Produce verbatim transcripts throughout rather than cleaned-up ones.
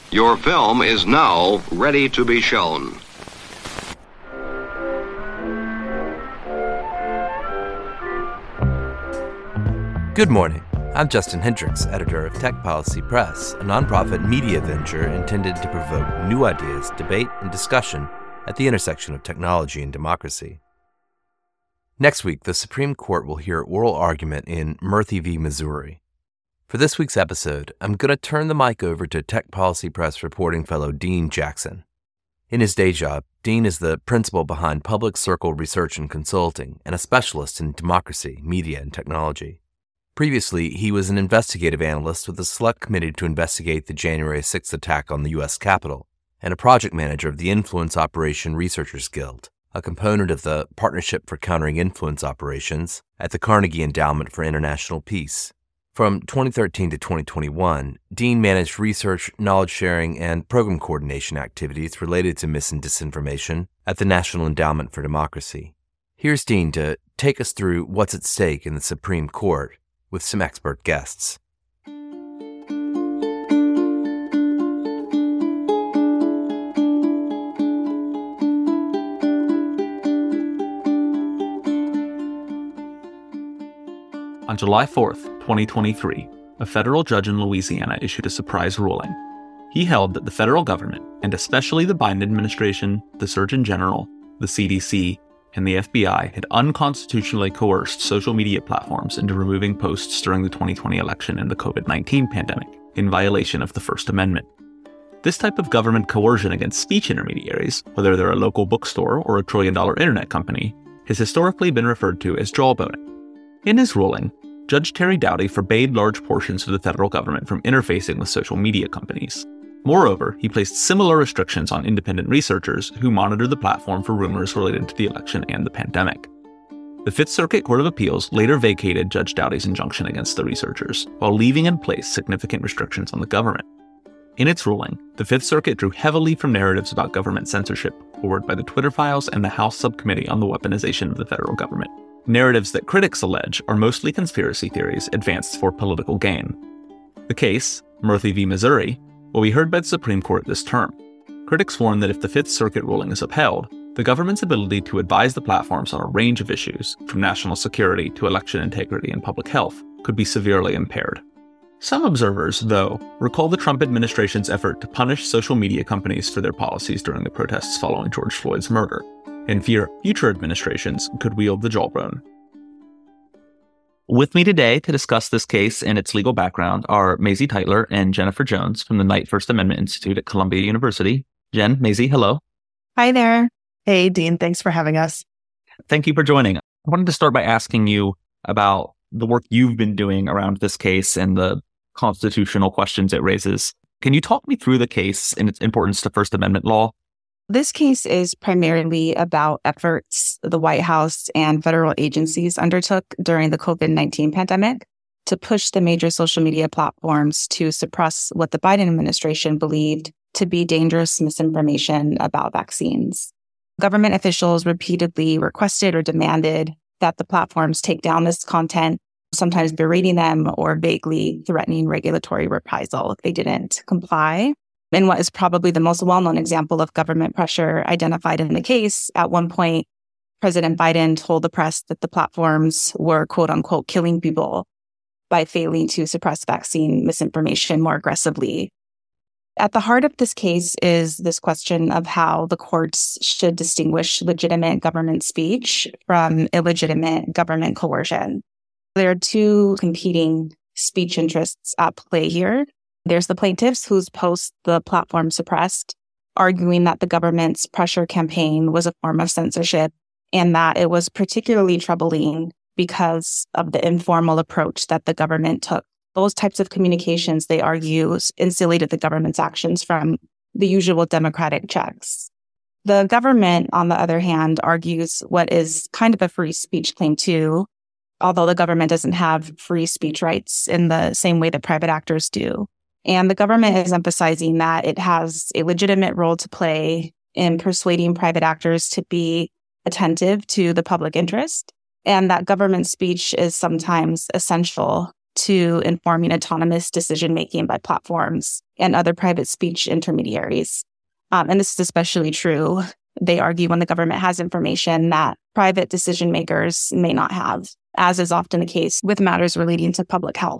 Your film is now ready to be shown. Good morning. I'm Justin Hendricks, editor of Tech Policy Press, a nonprofit media venture intended to provoke new ideas, debate, and discussion at the intersection of technology and democracy. Next week, the Supreme Court will hear oral argument in Murthy v. Missouri. For this week's episode, I'm going to turn the mic over to Tech Policy Press reporting fellow Dean Jackson. In his day job, Dean is the principal behind Public Circle Research and Consulting and a specialist in democracy, media, and technology. Previously, he was an investigative analyst with the Select Committee to investigate the January sixth attack on the U S Capitol, and a project manager of the Influence Operation Researchers Guild, a component of the Partnership for Countering Influence Operations at the Carnegie Endowment for International Peace. From twenty thirteen to twenty twenty-one, Dean managed research, knowledge sharing, and program coordination activities related to mis and disinformation at the National Endowment for Democracy. Here's Dean to take us through what's at stake in the Supreme Court with some expert guests. On July fourth, twenty twenty-three, a federal judge in Louisiana issued a surprise ruling. He held that the federal government, and especially the Biden administration, the Surgeon General, the C D C, and the F B I had unconstitutionally coerced social media platforms into removing posts during the twenty twenty election and the covid nineteen pandemic, in violation of the First Amendment. This type of government coercion against speech intermediaries, whether they're a local bookstore or a trillion-dollar internet company, has historically been referred to as jawboning. In his ruling, Judge Terry Doughty forbade large portions of the federal government from interfacing with social media companies. Moreover, he placed similar restrictions on independent researchers who monitored the platform for rumors related to the election and the pandemic. The Fifth Circuit Court of Appeals later vacated Judge Doughty's injunction against the researchers, while leaving in place significant restrictions on the government. In its ruling, the Fifth Circuit drew heavily from narratives about government censorship forward by the Twitter files and the House Subcommittee on the Weaponization of the Federal Government. Narratives that critics allege are mostly conspiracy theories advanced for political gain. The case, Murthy v. Missouri, will be heard by the Supreme Court this term. Critics warn that if the Fifth Circuit ruling is upheld, the government's ability to advise the platforms on a range of issues, from national security to election integrity and public health, could be severely impaired. Some observers, though, recall the Trump administration's effort to punish social media companies for their policies during the protests following George Floyd's murder, and fear future administrations could wield the jawbone. With me today to discuss this case and its legal background are Mazie Tytler and Jennifer Jones from the Knight First Amendment Institute at Columbia University. Jen, Mazie, hello. Hi there. Hey, Dean. Thanks for having us. Thank you for joining. I wanted to start by asking you about the work you've been doing around this case and the constitutional questions it raises. Can you talk me through the case and its importance to First Amendment law? This case is primarily about efforts the White House and federal agencies undertook during the covid nineteen pandemic to push the major social media platforms to suppress what the Biden administration believed to be dangerous misinformation about vaccines. Government officials repeatedly requested or demanded that the platforms take down this content, sometimes berating them or vaguely threatening regulatory reprisal if they didn't comply. In what is probably the most well-known example of government pressure identified in the case, at one point, President Biden told the press that the platforms were, quote unquote, killing people by failing to suppress vaccine misinformation more aggressively. At the heart of this case is this question of how the courts should distinguish legitimate government speech from illegitimate government coercion. There are two competing speech interests at play here. There's the plaintiffs whose posts the platform suppressed, arguing that the government's pressure campaign was a form of censorship and that it was particularly troubling because of the informal approach that the government took. Those types of communications, they argue, insulated the government's actions from the usual democratic checks. The government, on the other hand, argues what is kind of a free speech claim too, although the government doesn't have free speech rights in the same way that private actors do. And the government is emphasizing that it has a legitimate role to play in persuading private actors to be attentive to the public interest, and that government speech is sometimes essential to informing autonomous decision-making by platforms and other private speech intermediaries. Um, and this is especially true, they argue, when the government has information that private decision makers may not have, as is often the case with matters relating to public health.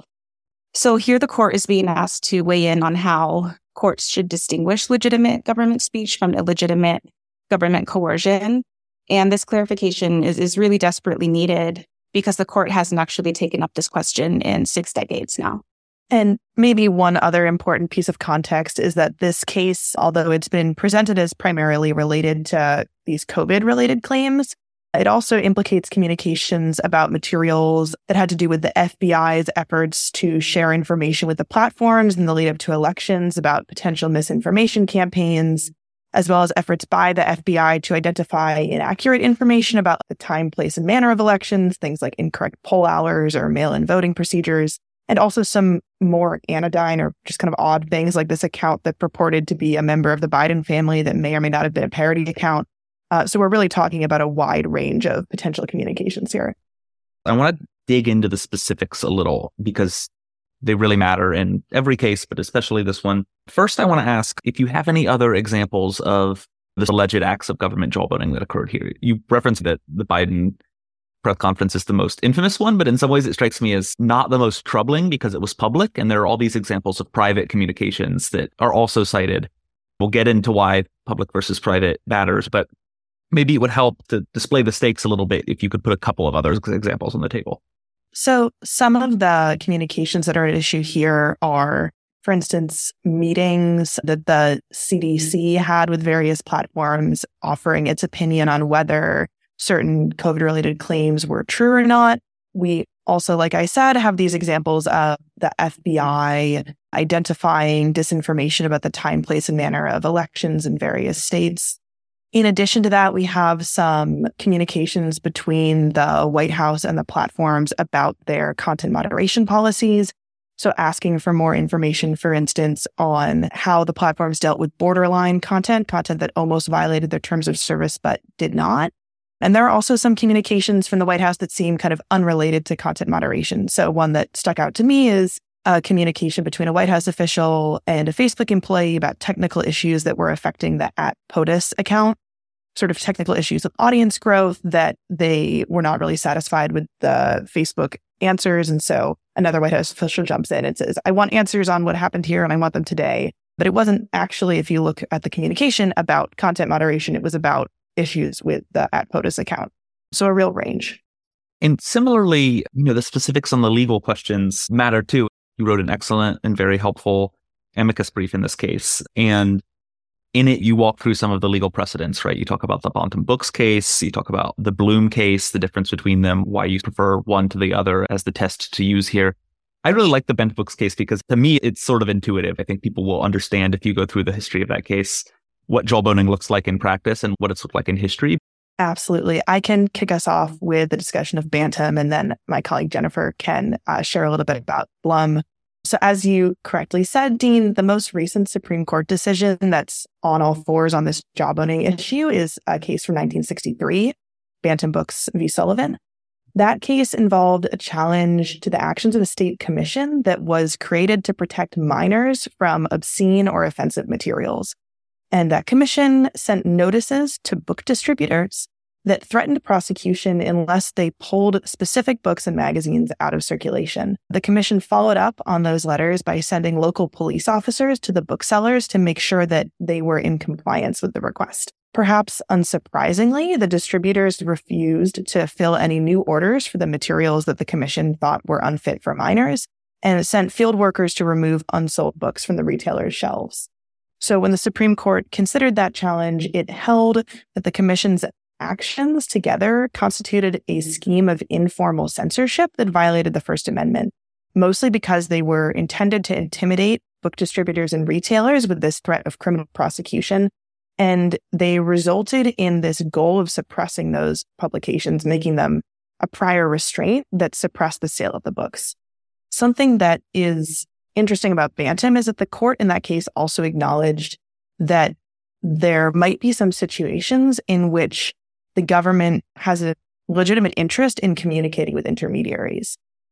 So here the court is being asked to weigh in on how courts should distinguish legitimate government speech from illegitimate government coercion. And this clarification is, is really desperately needed because the court hasn't actually taken up this question in six decades now. And maybe one other important piece of context is that this case, although it's been presented as primarily related to these COVID-related claims, it also implicates communications about materials that had to do with the F B I's efforts to share information with the platforms in the lead up to elections about potential misinformation campaigns, as well as efforts by the F B I to identify inaccurate information about the time, place, and manner of elections, things like incorrect poll hours or mail-in voting procedures, and also some more anodyne or just kind of odd things like this account that purported to be a member of the Biden family that may or may not have been a parody account. Uh, so we're really talking about a wide range of potential communications here. I want to dig into the specifics a little because they really matter in every case, but especially this one. First, I want to ask if you have any other examples of the alleged acts of government jawboning that occurred here. You referenced that the Biden press conference is the most infamous one, but in some ways it strikes me as not the most troubling because it was public, and there are all these examples of private communications that are also cited. We'll get into why public versus private matters, but maybe it would help to display the stakes a little bit if you could put a couple of other examples on the table. So some of the communications that are at issue here are, for instance, meetings that the C D C had with various platforms offering its opinion on whether certain COVID-related claims were true or not. We also, like I said, have these examples of the F B I identifying disinformation about the time, place, and manner of elections in various states. In addition to that, we have some communications between the White House and the platforms about their content moderation policies. So asking for more information, for instance, on how the platforms dealt with borderline content, content that almost violated their terms of service but did not. And there are also some communications from the White House that seem kind of unrelated to content moderation. So one that stuck out to me is a communication between a White House official and a Facebook employee about technical issues that were affecting the at POTUS account, sort of technical issues with audience growth that they were not really satisfied with the Facebook answers. And so another White House official jumps in and says, I want answers on what happened here and I want them today. But it wasn't actually, if you look at the communication, about content moderation. It was about issues with the at POTUS account. So a real range. And similarly, you know, the specifics on the legal questions matter too. You wrote an excellent and very helpful amicus brief in this case. And in it, you walk through some of the legal precedents, right? You talk about the Bantam Books case, you talk about the Bloom case, the difference between them, why you prefer one to the other as the test to use here. I really like the Bantam Books case because to me, it's sort of intuitive. I think people will understand if you go through the history of that case, what jawboning looks like in practice and what it's looked like in history. Absolutely. I can kick us off with the discussion of Bantam, and then my colleague Jennifer can uh, share a little bit about Blum. So as you correctly said, Dean, the most recent Supreme Court decision that's on all fours on this jawboning issue is a case from nineteen sixty-three, Bantam Books v. Sullivan. That case involved a challenge to the actions of a state commission that was created to protect minors from obscene or offensive materials. And that commission sent notices to book distributors that threatened prosecution unless they pulled specific books and magazines out of circulation. The commission followed up on those letters by sending local police officers to the booksellers to make sure that they were in compliance with the request. Perhaps unsurprisingly, the distributors refused to fill any new orders for the materials that the commission thought were unfit for minors and sent field workers to remove unsold books from the retailers' shelves. So when the Supreme Court considered that challenge, it held that the commission's actions together constituted a scheme of informal censorship that violated the First Amendment, mostly because they were intended to intimidate book distributors and retailers with this threat of criminal prosecution. And they resulted in this goal of suppressing those publications, making them a prior restraint that suppressed the sale of the books. Something that is interesting about Bantam is that the court in that case also acknowledged that there might be some situations in which the government has a legitimate interest in communicating with intermediaries.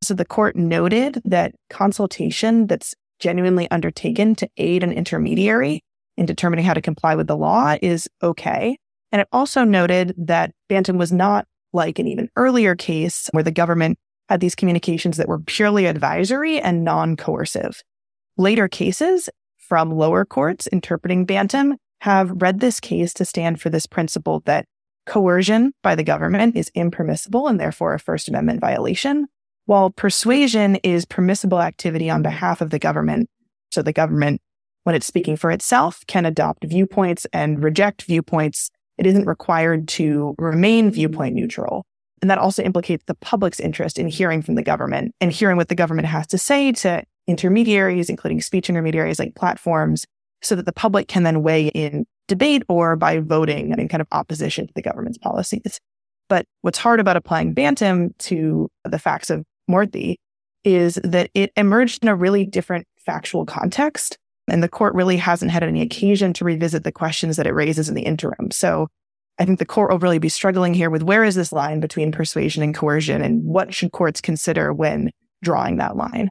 So the court noted that consultation that's genuinely undertaken to aid an intermediary in determining how to comply with the law is okay. And it also noted that Bantam was not like an even earlier case where the government had these communications that were purely advisory and non-coercive. Later cases from lower courts interpreting Bantam have read this case to stand for this principle that coercion by the government is impermissible and therefore a First Amendment violation, while persuasion is permissible activity on behalf of the government. So the government, when it's speaking for itself, can adopt viewpoints and reject viewpoints. It isn't required to remain viewpoint neutral. And that also implicates the public's interest in hearing from the government and hearing what the government has to say to intermediaries, including speech intermediaries like platforms, so that the public can then weigh in debate or by voting in kind of opposition to the government's policies. But what's hard about applying Bantam to the facts of Morthy is that it emerged in a really different factual context, and the court really hasn't had any occasion to revisit the questions that it raises in the interim. So I think the court will really be struggling here with where is this line between persuasion and coercion, and what should courts consider when drawing that line?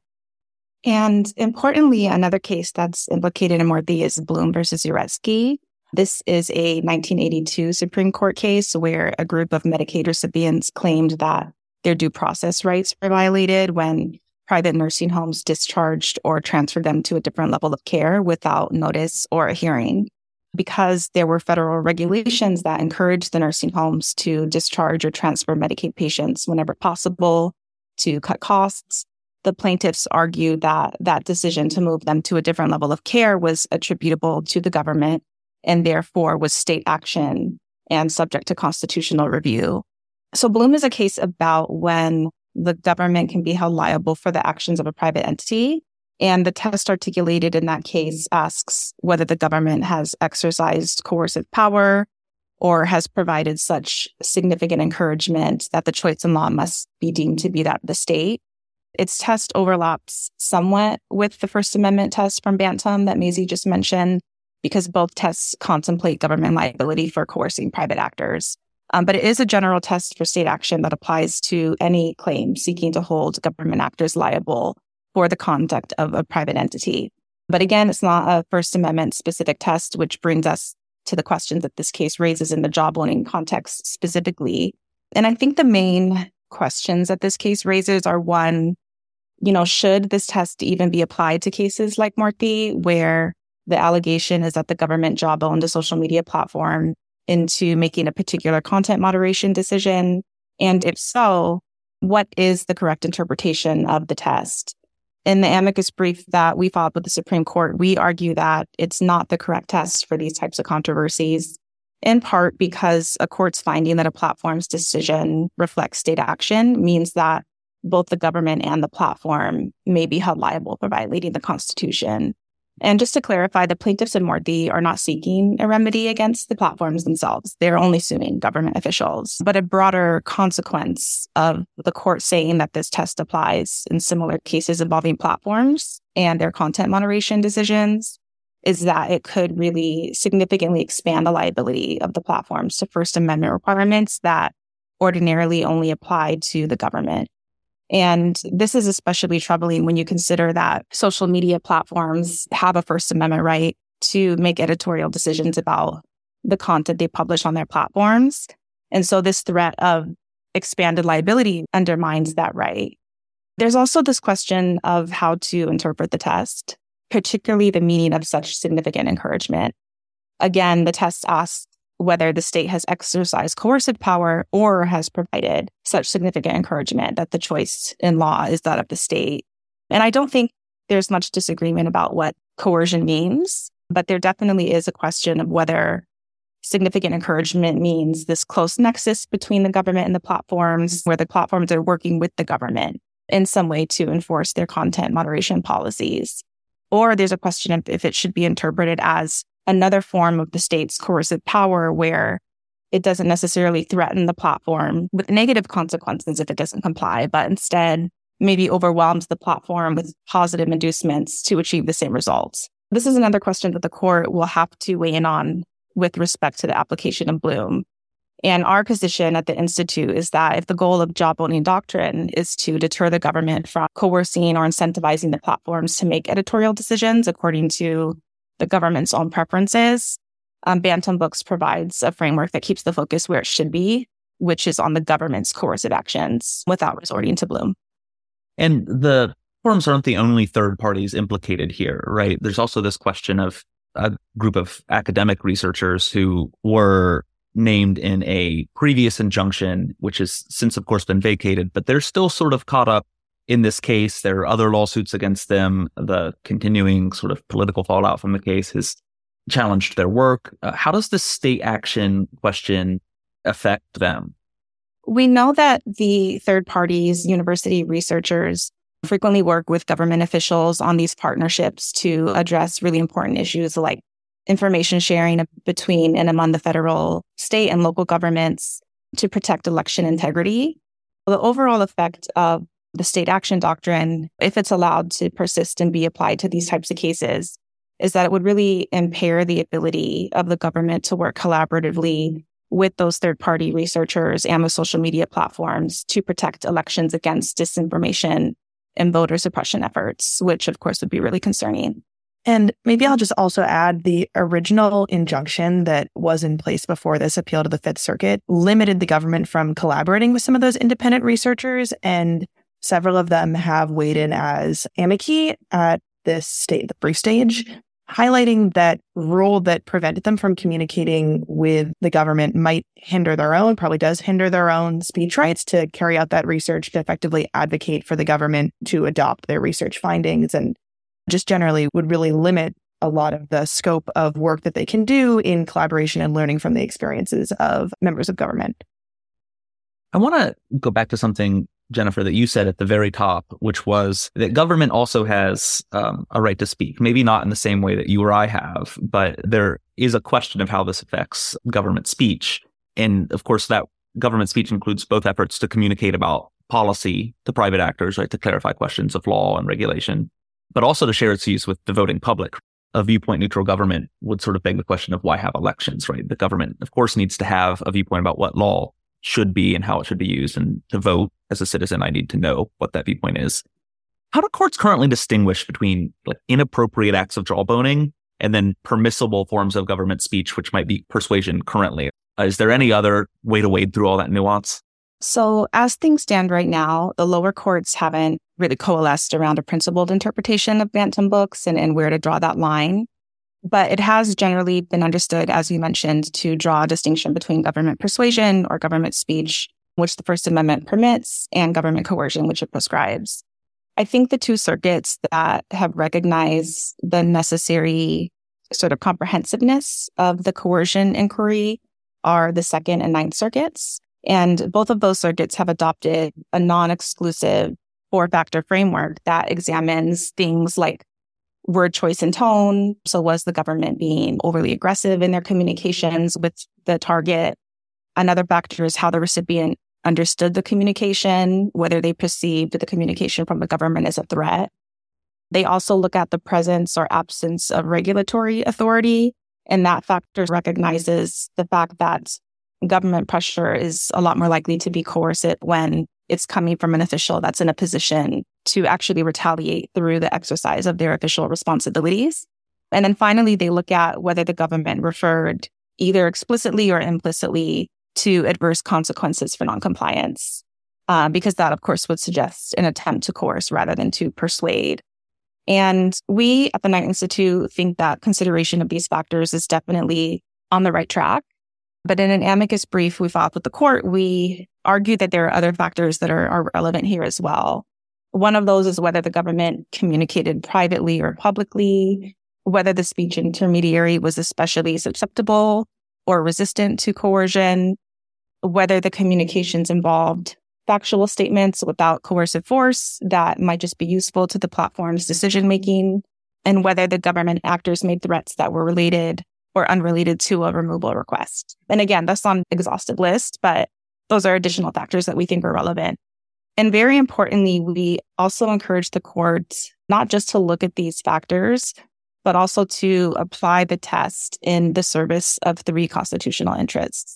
And importantly, another case that's implicated in Morthy is Bloom versus Uretsky. This is a nineteen eighty-two Supreme Court case where a group of Medicaid recipients claimed that their due process rights were violated when private nursing homes discharged or transferred them to a different level of care without notice or a hearing. Because there were federal regulations that encouraged the nursing homes to discharge or transfer Medicaid patients whenever possible to cut costs, the plaintiffs argued that that decision to move them to a different level of care was attributable to the government and therefore was state action and subject to constitutional review. So Bloom is a case about when the government can be held liable for the actions of a private entity. And the test articulated in that case asks whether the government has exercised coercive power or has provided such significant encouragement that the choice in law must be deemed to be that of the state. Its test overlaps somewhat with the First Amendment test from Bantam that Mazie just mentioned, because both tests contemplate government liability for coercing private actors. Um, but it is a general test for state action that applies to any claim seeking to hold government actors liable for the conduct of a private entity. But again, it's not a First Amendment specific test, which brings us to the questions that this case raises in the job loaning context specifically. And I think the main questions that this case raises are, one, you know, should this test even be applied to cases like Morthy, where the allegation is that the government job owned a social media platform into making a particular content moderation decision? And if so, what is the correct interpretation of the test? In the amicus brief that we filed with the Supreme Court, we argue that it's not the correct test for these types of controversies, in part because a court's finding that a platform's decision reflects state action means that both the government and the platform may be held liable for violating the Constitution. And just to clarify, the plaintiffs in Morthy are not seeking a remedy against the platforms themselves. They're only suing government officials. But a broader consequence of the court saying that this test applies in similar cases involving platforms and their content moderation decisions is that it could really significantly expand the liability of the platforms to First Amendment requirements that ordinarily only apply to the government. And this is especially troubling when you consider that social media platforms have a First Amendment right to make editorial decisions about the content they publish on their platforms. And so this threat of expanded liability undermines that right. There's also this question of how to interpret the test, particularly the meaning of such significant encouragement. Again, the test asks whether the state has exercised coercive power or has provided such significant encouragement that the choice in law is that of the state. And I don't think there's much disagreement about what coercion means, but there definitely is a question of whether significant encouragement means this close nexus between the government and the platforms, where the platforms are working with the government in some way to enforce their content moderation policies. Or there's a question of if it should be interpreted as another form of the state's coercive power, where it doesn't necessarily threaten the platform with negative consequences if it doesn't comply, but instead maybe overwhelms the platform with positive inducements to achieve the same results. This is another question that the court will have to weigh in on with respect to the application of Bloom. And our position at the Institute is that if the goal of job owning doctrine is to deter the government from coercing or incentivizing the platforms to make editorial decisions according to the government's own preferences, um, Bantam Books provides a framework that keeps the focus where it should be, which is on the government's coercive actions without resorting to Bloom. And the platforms aren't the only third parties implicated here, right? There's also this question of a group of academic researchers who were named in a previous injunction, which has since, of course, been vacated, but they're still sort of caught up in this case. There are other lawsuits against them. The continuing sort of political fallout from the case has challenged their work. Uh, how does the state action question affect them? We know that the third parties, university researchers, frequently work with government officials on these partnerships to address really important issues like information sharing between and among the federal, state, and local governments to protect election integrity. The overall effect of the state action doctrine, if it's allowed to persist and be applied to these types of cases, is that it would really impair the ability of the government to work collaboratively with those third-party researchers and the social media platforms to protect elections against disinformation and voter suppression efforts, which of course would be really concerning. And maybe I'll just also add the original injunction that was in place before this appeal to the Fifth Circuit limited the government from collaborating with some of those independent researchers, and several of them have weighed in as amici at this state, the brief stage, highlighting that rule that prevented them from communicating with the government might hinder their own, probably does hinder their own speech rights to carry out that research, to effectively advocate for the government to adopt their research findings, and just generally would really limit a lot of the scope of work that they can do in collaboration and learning from the experiences of members of government. I want to go back to something, Jennifer, that you said at the very top, which was that government also has um, a right to speak. Maybe not in the same way that you or I have, but there is a question of how this affects government speech. And of course, that government speech includes both efforts to communicate about policy to private actors, right, to clarify questions of law and regulation, but also to share its views with the voting public. A viewpoint-neutral government would sort of beg the question of why have elections, right? The government, of course, needs to have a viewpoint about what law should be and how it should be used. And to vote as a citizen, I need to know what that viewpoint is. How do courts currently distinguish between like inappropriate acts of jawboning and then permissible forms of government speech, which might be persuasion currently? Uh, is there any other way to wade through all that nuance? So as things stand right now, the lower courts haven't really coalesced around a principled interpretation of Bantam Books and, and where to draw that line. But it has generally been understood, as you mentioned, to draw a distinction between government persuasion or government speech, which the First Amendment permits, and government coercion, which it prescribes. I think the two circuits that have recognized the necessary sort of comprehensiveness of the coercion inquiry are the Second and Ninth Circuits. And both of those circuits have adopted a non-exclusive four-factor framework that examines things like word choice and tone. So was the government being overly aggressive in their communications with the target? Another factor is how the recipient understood the communication, whether they perceived the communication from the government as a threat. They also look at the presence or absence of regulatory authority, and that factor recognizes the fact that government pressure is a lot more likely to be coercive when it's coming from an official that's in a position to actually retaliate through the exercise of their official responsibilities. And then finally, they look at whether the government referred either explicitly or implicitly to adverse consequences for noncompliance, uh, because that, of course, would suggest an attempt to coerce rather than to persuade. And we at the Knight Institute think that consideration of these factors is definitely on the right track. But in an amicus brief we filed with the court, we argue that there are other factors that are, are relevant here as well. One of those is whether the government communicated privately or publicly, whether the speech intermediary was especially susceptible or resistant to coercion, whether the communications involved factual statements without coercive force that might just be useful to the platform's decision-making, and whether the government actors made threats that were related or unrelated to a removal request. And again, that's not an exhaustive list, but those are additional factors that we think are relevant. And very importantly, we also encourage the court not just to look at these factors, but also to apply the test in the service of three constitutional interests.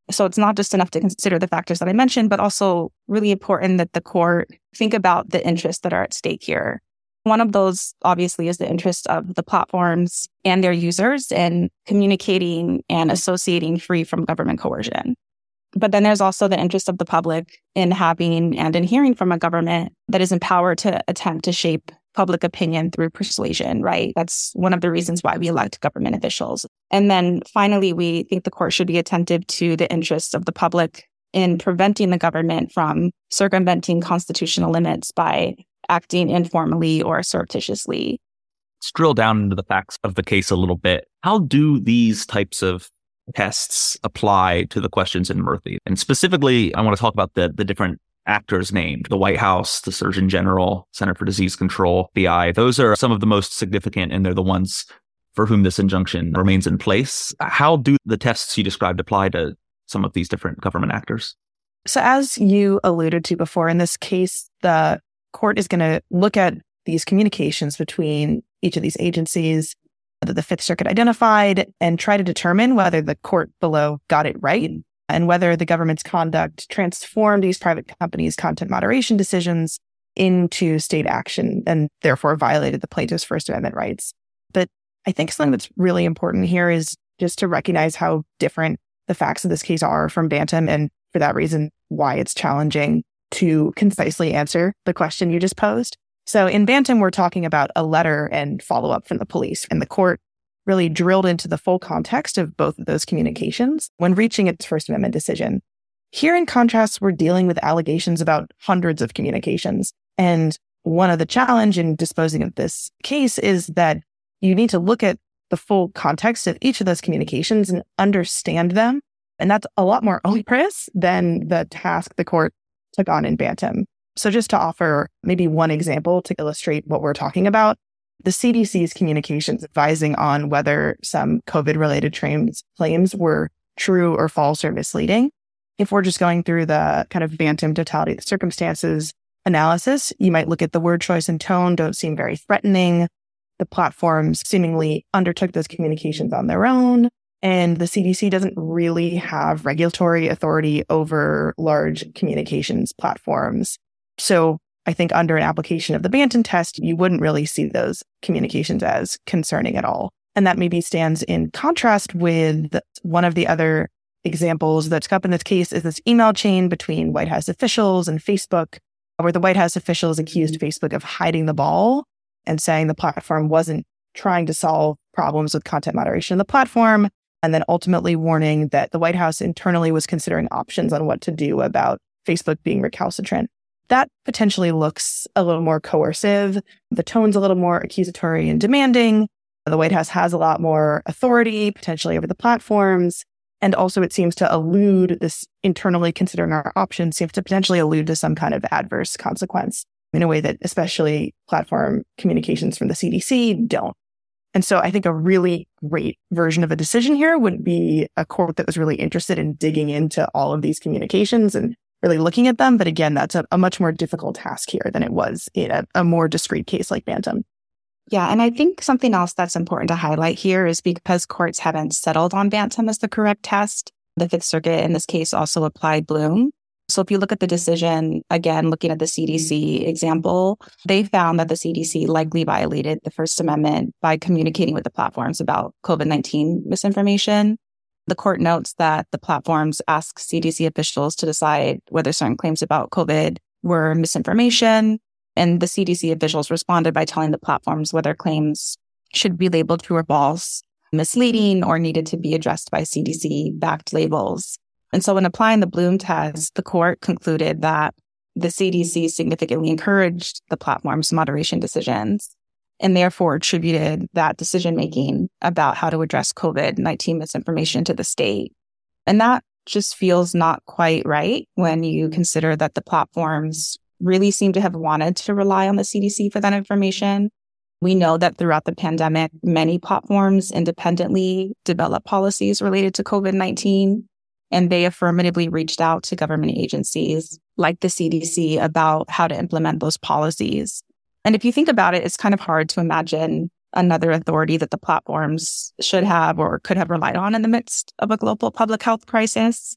So it's not just enough to consider the factors that I mentioned, but also really important that the court think about the interests that are at stake here. One of those, obviously, is the interest of the platforms and their users in communicating and associating free from government coercion. But then there's also the interest of the public in having and in hearing from a government that is empowered to attempt to shape public opinion through persuasion, right? That's one of the reasons why we elect government officials. And then finally, we think the court should be attentive to the interests of the public in preventing the government from circumventing constitutional limits by acting informally or surreptitiously. Let's drill down into the facts of the case a little bit. How do these types of tests apply to the questions in Murthy? And specifically, I want to talk about the, the different actors named: the White House, the Surgeon General, Center for Disease Control, F B I. Those are some of the most significant, and they're the ones for whom this injunction remains in place. How do the tests you described apply to some of these different government actors? So as you alluded to before, in this case, the court is going to look at these communications between each of these agencies that the Fifth Circuit identified and try to determine whether the court below got it right and whether the government's conduct transformed these private companies' content moderation decisions into state action and therefore violated the plaintiff's First Amendment rights. But I think something that's really important here is just to recognize how different the facts of this case are from Bantam, and for that reason, why it's challenging to concisely answer the question you just posed. So in Bantam, we're talking about a letter and follow-up from the police, and the court really drilled into the full context of both of those communications when reaching its First Amendment decision. Here, in contrast, we're dealing with allegations about hundreds of communications. And one of the challenge in disposing of this case is that you need to look at the full context of each of those communications and understand them. And that's a lot more onerous than the task the court took on in Bantam. So just to offer maybe one example to illustrate what we're talking about, the C D C's communications advising on whether some COVID-related claims were true or false or misleading. If we're just going through the kind of Bantam totality of the circumstances analysis, you might look at the word choice and tone don't seem very threatening. The platforms seemingly undertook those communications on their own. And the C D C doesn't really have regulatory authority over large communications platforms. So I think under an application of the Bantam test, you wouldn't really see those communications as concerning at all. And that maybe stands in contrast with one of the other examples that's come up in this case is this email chain between White House officials and Facebook, where the White House officials accused Facebook of hiding the ball and saying the platform wasn't trying to solve problems with content moderation on the platform, and then ultimately warning that the White House internally was considering options on what to do about Facebook being recalcitrant. That potentially looks a little more coercive. The tone's a little more accusatory and demanding. The White House has a lot more authority, potentially over the platforms. And also it seems to allude, this internally considering our options seems to potentially allude to some kind of adverse consequence in a way that especially platform communications from the C D C don't. And so I think a really great version of a decision here would be a court that was really interested in digging into all of these communications and really looking at them. But again, that's a, a much more difficult task here than it was in a, a more discrete case like Bantam. Yeah, and I think something else that's important to highlight here is because courts haven't settled on Bantam as the correct test, the Fifth Circuit in this case also applied Bloom. So if you look at the decision, again, looking at the C D C example, they found that the C D C likely violated the First Amendment by communicating with the platforms about COVID nineteen misinformation. The court notes that the platforms asked C D C officials to decide whether certain claims about COVID were misinformation. And the C D C officials responded by telling the platforms whether claims should be labeled true or false, misleading, or needed to be addressed by C D C-backed labels. And so in applying the Bloom test, the court concluded that the C D C significantly encouraged the platform's moderation decisions and therefore attributed that decision-making about how to address COVID nineteen misinformation to the state. And that just feels not quite right when you consider that the platforms really seem to have wanted to rely on the C D C for that information. We know that throughout the pandemic, many platforms independently developed policies related to COVID nineteen, and they affirmatively reached out to government agencies like the C D C about how to implement those policies. And if you think about it, it's kind of hard to imagine another authority that the platforms should have or could have relied on in the midst of a global public health crisis.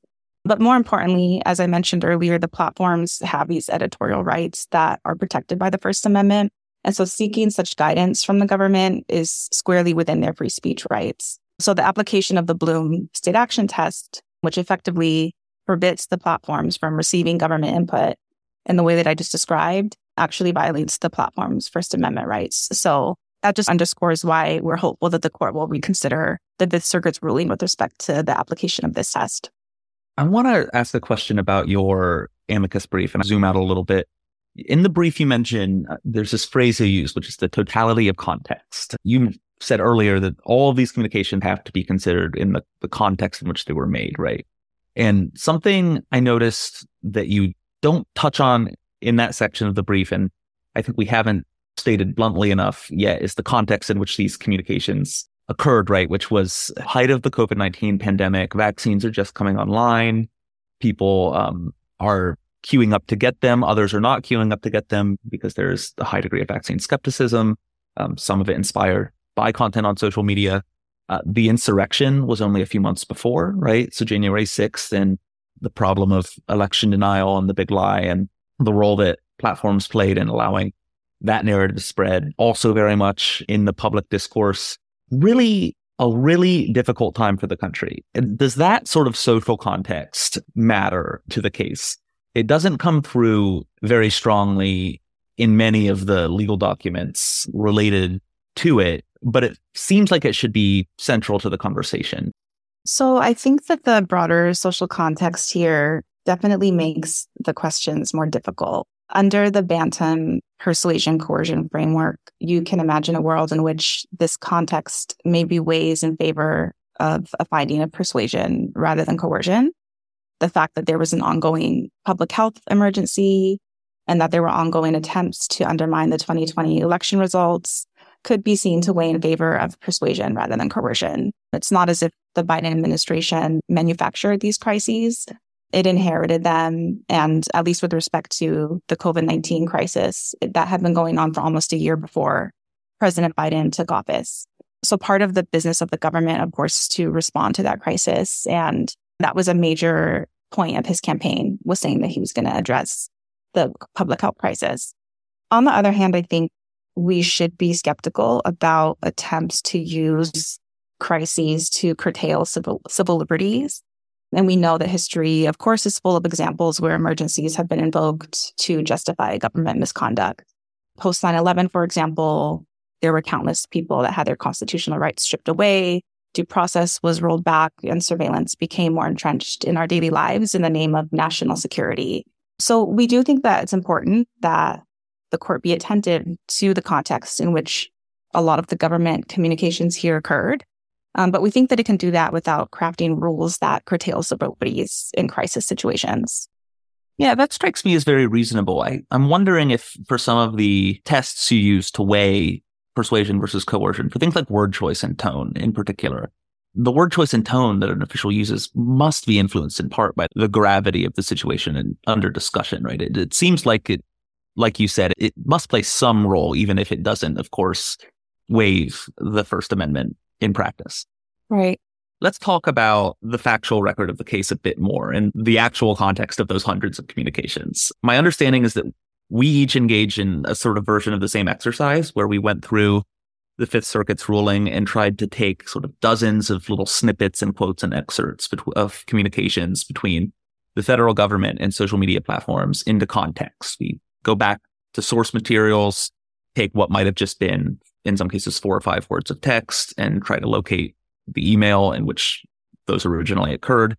But more importantly, as I mentioned earlier, the platforms have these editorial rights that are protected by the First Amendment. And so seeking such guidance from the government is squarely within their free speech rights. So the application of the Bloom State Action Test, which effectively forbids the platforms from receiving government input in the way that I just described, actually violates the platform's First Amendment rights. So that just underscores why we're hopeful that the court will reconsider the Fifth Circuit's ruling with respect to the application of this test. I want to ask a question about your amicus brief and zoom out a little bit. In the brief, you mentioned uh, there's this phrase you use, which is the totality of context. You said earlier that all of these communications have to be considered in the, the context in which they were made, right? And something I noticed that you don't touch on in that section of the brief, and I think we haven't stated bluntly enough yet, is the context in which these communications occurred, right? Which was height of the COVID nineteen pandemic. Vaccines are just coming online. People um, are queuing up to get them. Others are not queuing up to get them because there's a high degree of vaccine skepticism. Um, some of it inspired by content on social media. Uh, the insurrection was only a few months before, right? So January sixth and the problem of election denial and the big lie and the role that platforms played in allowing that narrative to spread, also very much in the public discourse. Really a really difficult time for the country. And does that sort of social context matter to the case? It doesn't come through very strongly in many of the legal documents related to it, but it seems like it should be central to the conversation. So I think that the broader social context here definitely makes the questions more difficult. Under the Bantam persuasion coercion framework, you can imagine a world in which this context maybe weighs in favor of a finding of persuasion rather than coercion. The fact that there was an ongoing public health emergency and that there were ongoing attempts to undermine the twenty twenty election results could be seen to weigh in favor of persuasion rather than coercion. It's not as if the Biden administration manufactured these crises. It inherited them. And at least with respect to the COVID nineteen crisis, that had been going on for almost a year before President Biden took office. So part of the business of the government, of course, is to respond to that crisis. And that was a major point of his campaign, was saying that he was going to address the public health crisis. On the other hand, I think we should be skeptical about attempts to use crises to curtail civil, civil liberties. And we know that history, of course, is full of examples where emergencies have been invoked to justify government misconduct. Post nine eleven, for example, there were countless people that had their constitutional rights stripped away. Due process was rolled back and surveillance became more entrenched in our daily lives in the name of national security. So we do think that it's important that the court be attentive to the context in which a lot of the government communications here occurred. Um, but we think that it can do that without crafting rules that curtail civil liberties in crisis situations. Yeah, that strikes me as very reasonable. I, I'm wondering if for some of the tests you use to weigh persuasion versus coercion, for things like word choice and tone in particular, the word choice and tone that an official uses must be influenced in part by the gravity of the situation and under discussion, right? It, it seems like it, like you said, it must play some role, even if it doesn't, of course, waive the First Amendment in practice. Right. Let's talk about the factual record of the case a bit more and the actual context of those hundreds of communications. My understanding is that we each engaged in a sort of version of the same exercise where we went through the Fifth Circuit's ruling and tried to take sort of dozens of little snippets and quotes and excerpts of communications between the federal government and social media platforms into context. We go back to source materials, take what might have just been, in some cases, four or five words of text and try to locate the email in which those originally occurred.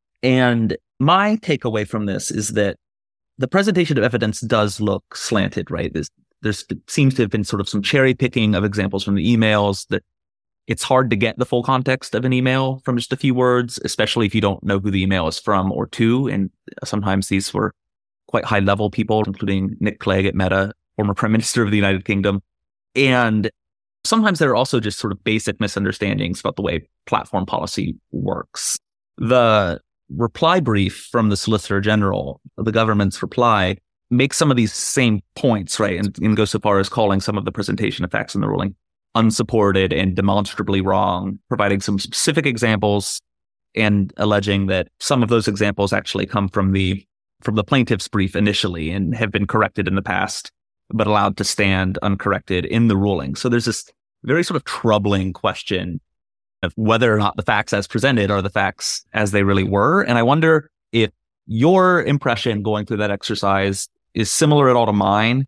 And my takeaway from this is that the presentation of evidence does look slanted, right? There's, there's seems to have been sort of some cherry picking of examples from the emails that it's hard to get the full context of an email from just a few words, especially if you don't know who the email is from or to. And sometimes these were quite high level people, including Nick Clegg at Meta, former Prime Minister of the United Kingdom. And sometimes there are also just sort of basic misunderstandings about the way platform policy works. The reply brief from the Solicitor General, the government's reply, makes some of these same points, right? And, and goes so far as calling some of the presentation of facts in the ruling unsupported and demonstrably wrong, providing some specific examples and alleging that some of those examples actually come from the from the plaintiff's brief initially and have been corrected in the past, but allowed to stand uncorrected in the ruling. So there's this very sort of troubling question of whether or not the facts as presented are the facts as they really were. And I wonder if your impression going through that exercise is similar at all to mine.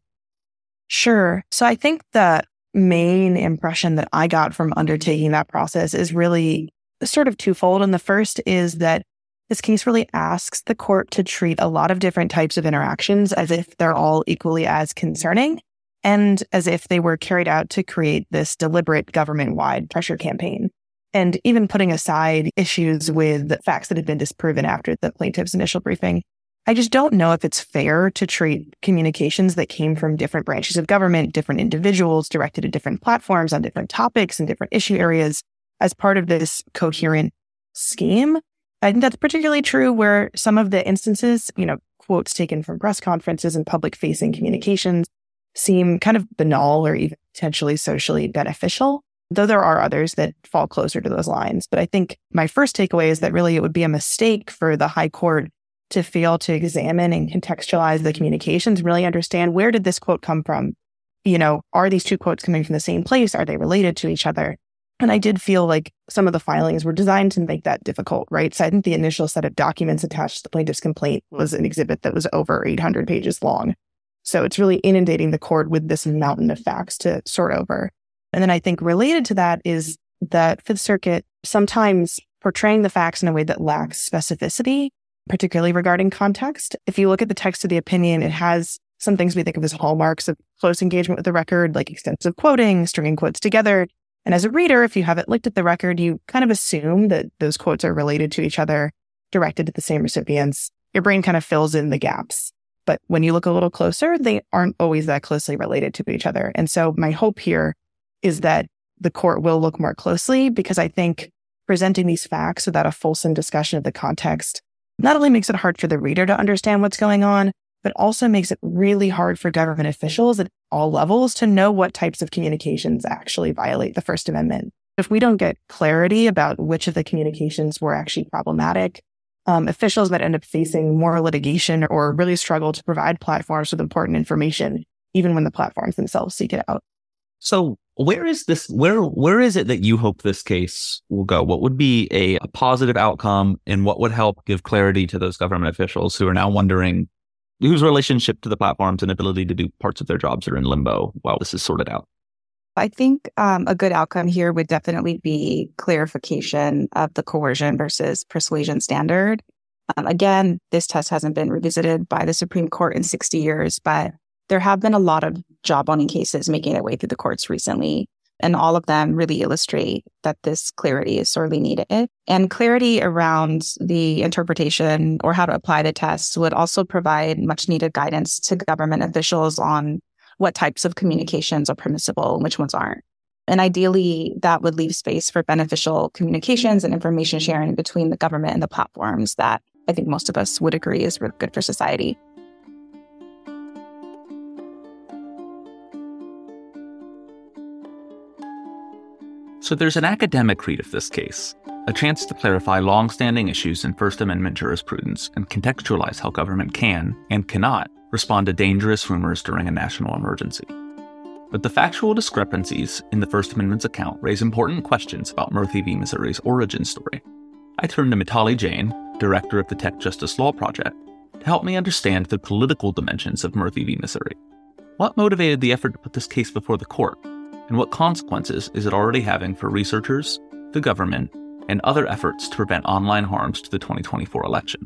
Sure. So I think the main impression that I got from undertaking that process is really sort of twofold. And the first is that this case really asks the court to treat a lot of different types of interactions as if they're all equally as concerning and as if they were carried out to create this deliberate government-wide pressure campaign. And even putting aside issues with facts that had been disproven after the plaintiff's initial briefing, I just don't know if it's fair to treat communications that came from different branches of government, different individuals directed at different platforms on different topics and different issue areas as part of this coherent scheme. I think that's particularly true where some of the instances, you know, quotes taken from press conferences and public-facing communications seem kind of banal or even potentially socially beneficial, though there are others that fall closer to those lines. But I think my first takeaway is that really it would be a mistake for the high court to fail to examine and contextualize the communications, really understand where did this quote come from? You know, are these two quotes coming from the same place? Are they related to each other? And I did feel like some of the filings were designed to make that difficult, right? So I think the initial set of documents attached to the plaintiff's complaint was an exhibit that was over eight hundred pages long. So it's really inundating the court with this mountain of facts to sort over. And then I think related to that is that Fifth Circuit sometimes portraying the facts in a way that lacks specificity, particularly regarding context. If you look at the text of the opinion, it has some things we think of as hallmarks of close engagement with the record, like extensive quoting, stringing quotes together. And as a reader, if you haven't looked at the record, you kind of assume that those quotes are related to each other, directed at the same recipients. Your brain kind of fills in the gaps. But when you look a little closer, they aren't always that closely related to each other. And so my hope here is that the court will look more closely, because I think presenting these facts without a fulsome discussion of the context not only makes it hard for the reader to understand what's going on, but also makes it really hard for government officials at all levels to know what types of communications actually violate the First Amendment. If we don't get clarity about which of the communications were actually problematic, um, officials might end up facing more litigation or really struggle to provide platforms with important information, even when the platforms themselves seek it out. So where is this, where, where is it that you hope this case will go? What would be a, a positive outcome, and what would help give clarity to those government officials who are now wondering whose relationship to the platforms and ability to do parts of their jobs are in limbo while this is sorted out? I think um, a good outcome here would definitely be clarification of the coercion versus persuasion standard. Um, again, this test hasn't been revisited by the Supreme Court in sixty years, but there have been a lot of job-owning cases making their way through the courts recently, and all of them really illustrate that this clarity is sorely needed. And clarity around the interpretation or how to apply the test would also provide much-needed guidance to government officials on what types of communications are permissible and which ones aren't. And ideally, that would leave space for beneficial communications and information sharing between the government and the platforms that I think most of us would agree is really good for society. So there's an academic read of this case, a chance to clarify long-standing issues in First Amendment jurisprudence and contextualize how government can and cannot respond to dangerous rumors during a national emergency. But the factual discrepancies in the First Amendment's account raise important questions about Murthy v. Missouri's origin story. I turn to Mitali Jain, director of the Tech Justice Law Project, to help me understand the political dimensions of Murthy v. Missouri. What motivated the effort to put this case before the court? And what consequences is it already having for researchers, the government, and other efforts to prevent online harms to the twenty twenty-four election?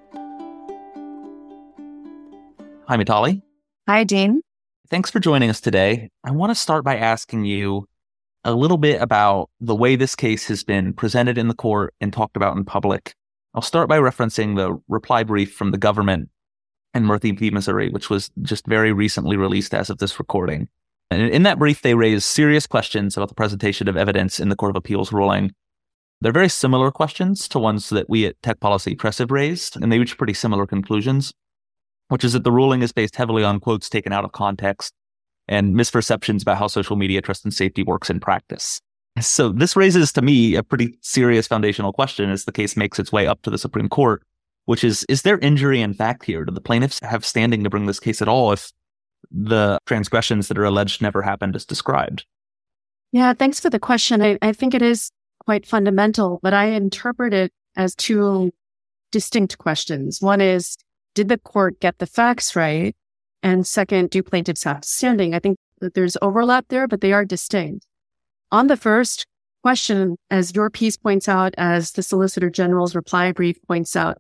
Hi, Mitali. Hi, Dean. Thanks for joining us today. I want to start by asking you a little bit about the way this case has been presented in the court and talked about in public. I'll start by referencing the reply brief from the government in Murthy v. Missouri, which was just very recently released as of this recording. And in that brief, they raise serious questions about the presentation of evidence in the Court of Appeals ruling. They're very similar questions to ones that we at Tech Policy Press have raised, and they reach pretty similar conclusions, which is that the ruling is based heavily on quotes taken out of context and misperceptions about how social media trust and safety works in practice. So this raises to me a pretty serious foundational question as the case makes its way up to the Supreme Court, which is, is there injury in fact here? Do the plaintiffs have standing to bring this case at all if the transgressions that are alleged never happened as described? Yeah, thanks for the question. I, I think it is quite fundamental, but I interpret it as two distinct questions. One is, did the court get the facts right? And second, do plaintiffs have standing? I think that there's overlap there, but they are distinct. On the first question, as your piece points out, as the Solicitor General's reply brief points out,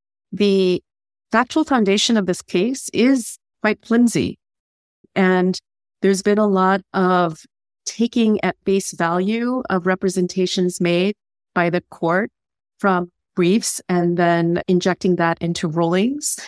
the factual foundation of this case is quite flimsy. And there's been a lot of taking at face value of representations made by the court from briefs and then injecting that into rulings.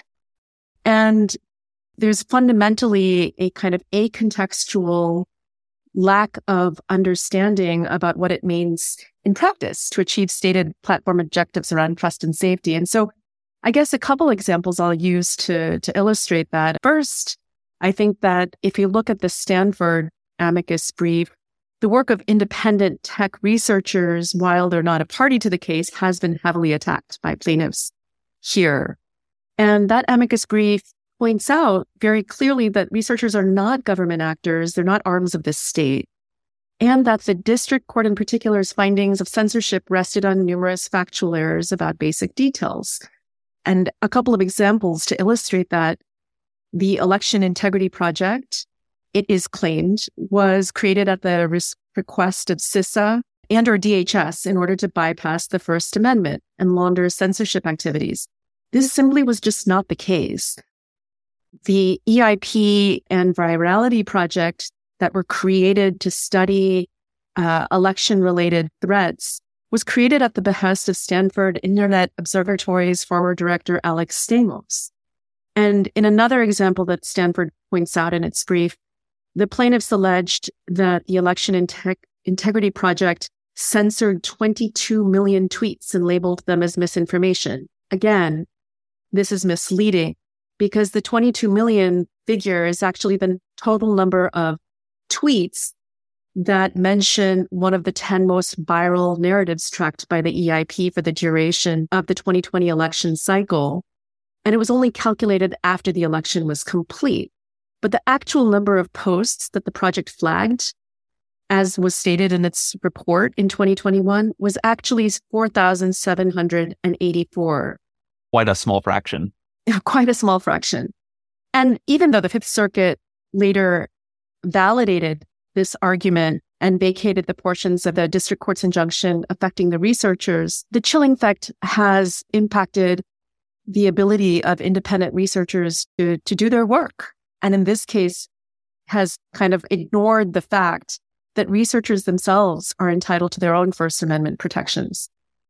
And there's fundamentally a kind of acontextual lack of understanding about what it means in practice to achieve stated platform objectives around trust and safety. And so I guess a couple examples I'll use to, to illustrate that. First, I think that if you look at the Stanford amicus brief, the work of independent tech researchers, while they're not a party to the case, has been heavily attacked by plaintiffs here. And that amicus brief points out very clearly that researchers are not government actors, they're not arms of the state, and that the district court in particular's findings of censorship rested on numerous factual errors about basic details. And a couple of examples to illustrate that: the Election Integrity Project, it is claimed, was created at the res- request of CISA and or D H S in order to bypass the First Amendment and launder censorship activities. This simply was just not the case. The E I P and Virality Project that were created to study uh, election-related threats was created at the behest of Stanford Internet Observatory's former director, Alex Stamos. And in another example that Stanford points out in its brief, the plaintiffs alleged that the Election Integ- Integrity Project censored twenty-two million tweets and labeled them as misinformation. Again, this is misleading, because the twenty-two million figure is actually the total number of tweets that mention one of the ten most viral narratives tracked by the E I P for the duration of the twenty twenty election cycle. And it was only calculated after the election was complete. But the actual number of posts that the project flagged, as was stated in its report in twenty twenty-one, was actually four thousand seven hundred eighty-four. Quite a small fraction. Quite a small fraction. And even though the Fifth Circuit later validated this argument and vacated the portions of the district court's injunction affecting the researchers, the chilling effect has impacted the ability of independent researchers to, to do their work. And in this case, has kind of ignored the fact that researchers themselves are entitled to their own First Amendment protections.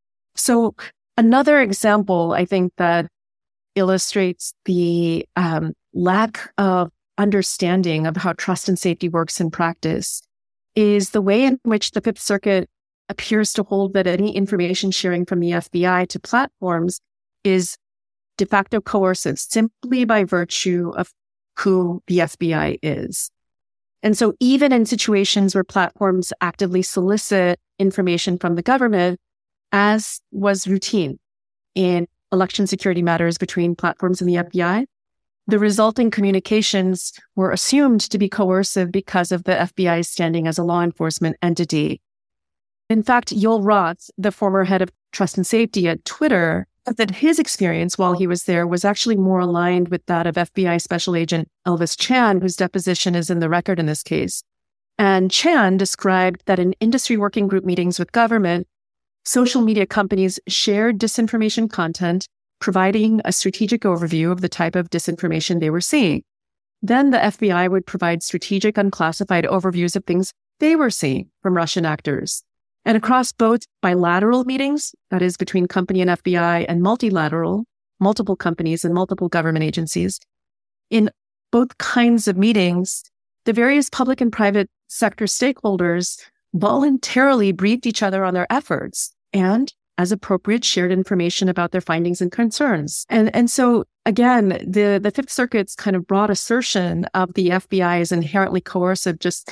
So another example, I think, that illustrates the um, lack of understanding of how trust and safety works in practice is the way in which the Fifth Circuit appears to hold that any information sharing from the F B I to platforms is de facto coercive simply by virtue of who the F B I is. And so even in situations where platforms actively solicit information from the government, as was routine in election security matters between platforms and the F B I, the resulting communications were assumed to be coercive because of the F B I's standing as a law enforcement entity. In fact, Yoel Roth, the former head of trust and safety at Twitter, said that his experience while he was there was actually more aligned with that of F B I Special Agent Elvis Chan, whose deposition is in the record in this case. And Chan described that in industry working group meetings with government, social media companies shared disinformation content, providing a strategic overview of the type of disinformation they were seeing. Then the F B I would provide strategic unclassified overviews of things they were seeing from Russian actors. And across both bilateral meetings, that is between company and F B I, and multilateral, multiple companies and multiple government agencies, in both kinds of meetings, the various public and private sector stakeholders voluntarily briefed each other on their efforts and, as appropriate, shared information about their findings and concerns. And, and so, again, the, the Fifth Circuit's kind of broad assertion of the F B I is inherently coercive just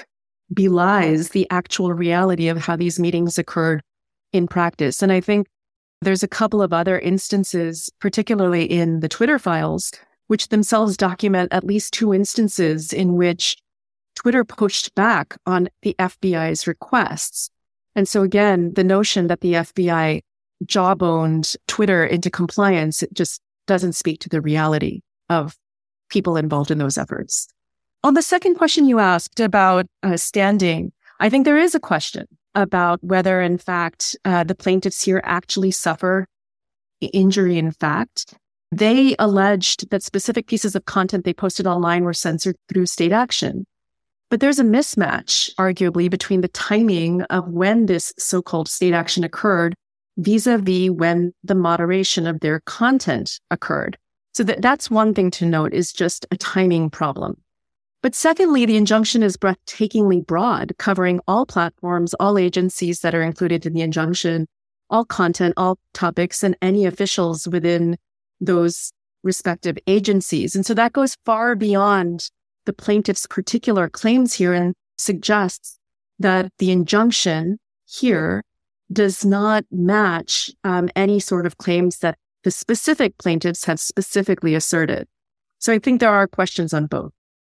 belies the actual reality of how these meetings occurred in practice. And I think there's a couple of other instances, particularly in the Twitter files, which themselves document at least two instances in which Twitter pushed back on the F B I's requests. And so again, the notion that the F B I jawboned Twitter into compliance, it just doesn't speak to the reality of people involved in those efforts. On the second question you asked about uh, standing, I think there is a question about whether, in fact, uh, the plaintiffs here actually suffer injury in fact. They alleged that specific pieces of content they posted online were censored through state action. But there's a mismatch, arguably, between the timing of when this so-called state action occurred vis-a-vis when the moderation of their content occurred. So that, that's one thing to note, is just a timing problem. But secondly, the injunction is breathtakingly broad, covering all platforms, all agencies that are included in the injunction, all content, all topics, and any officials within those respective agencies. And so that goes far beyond the plaintiff's particular claims here and suggests that the injunction here does not match um, any sort of claims that the specific plaintiffs have specifically asserted. So I think there are questions on both.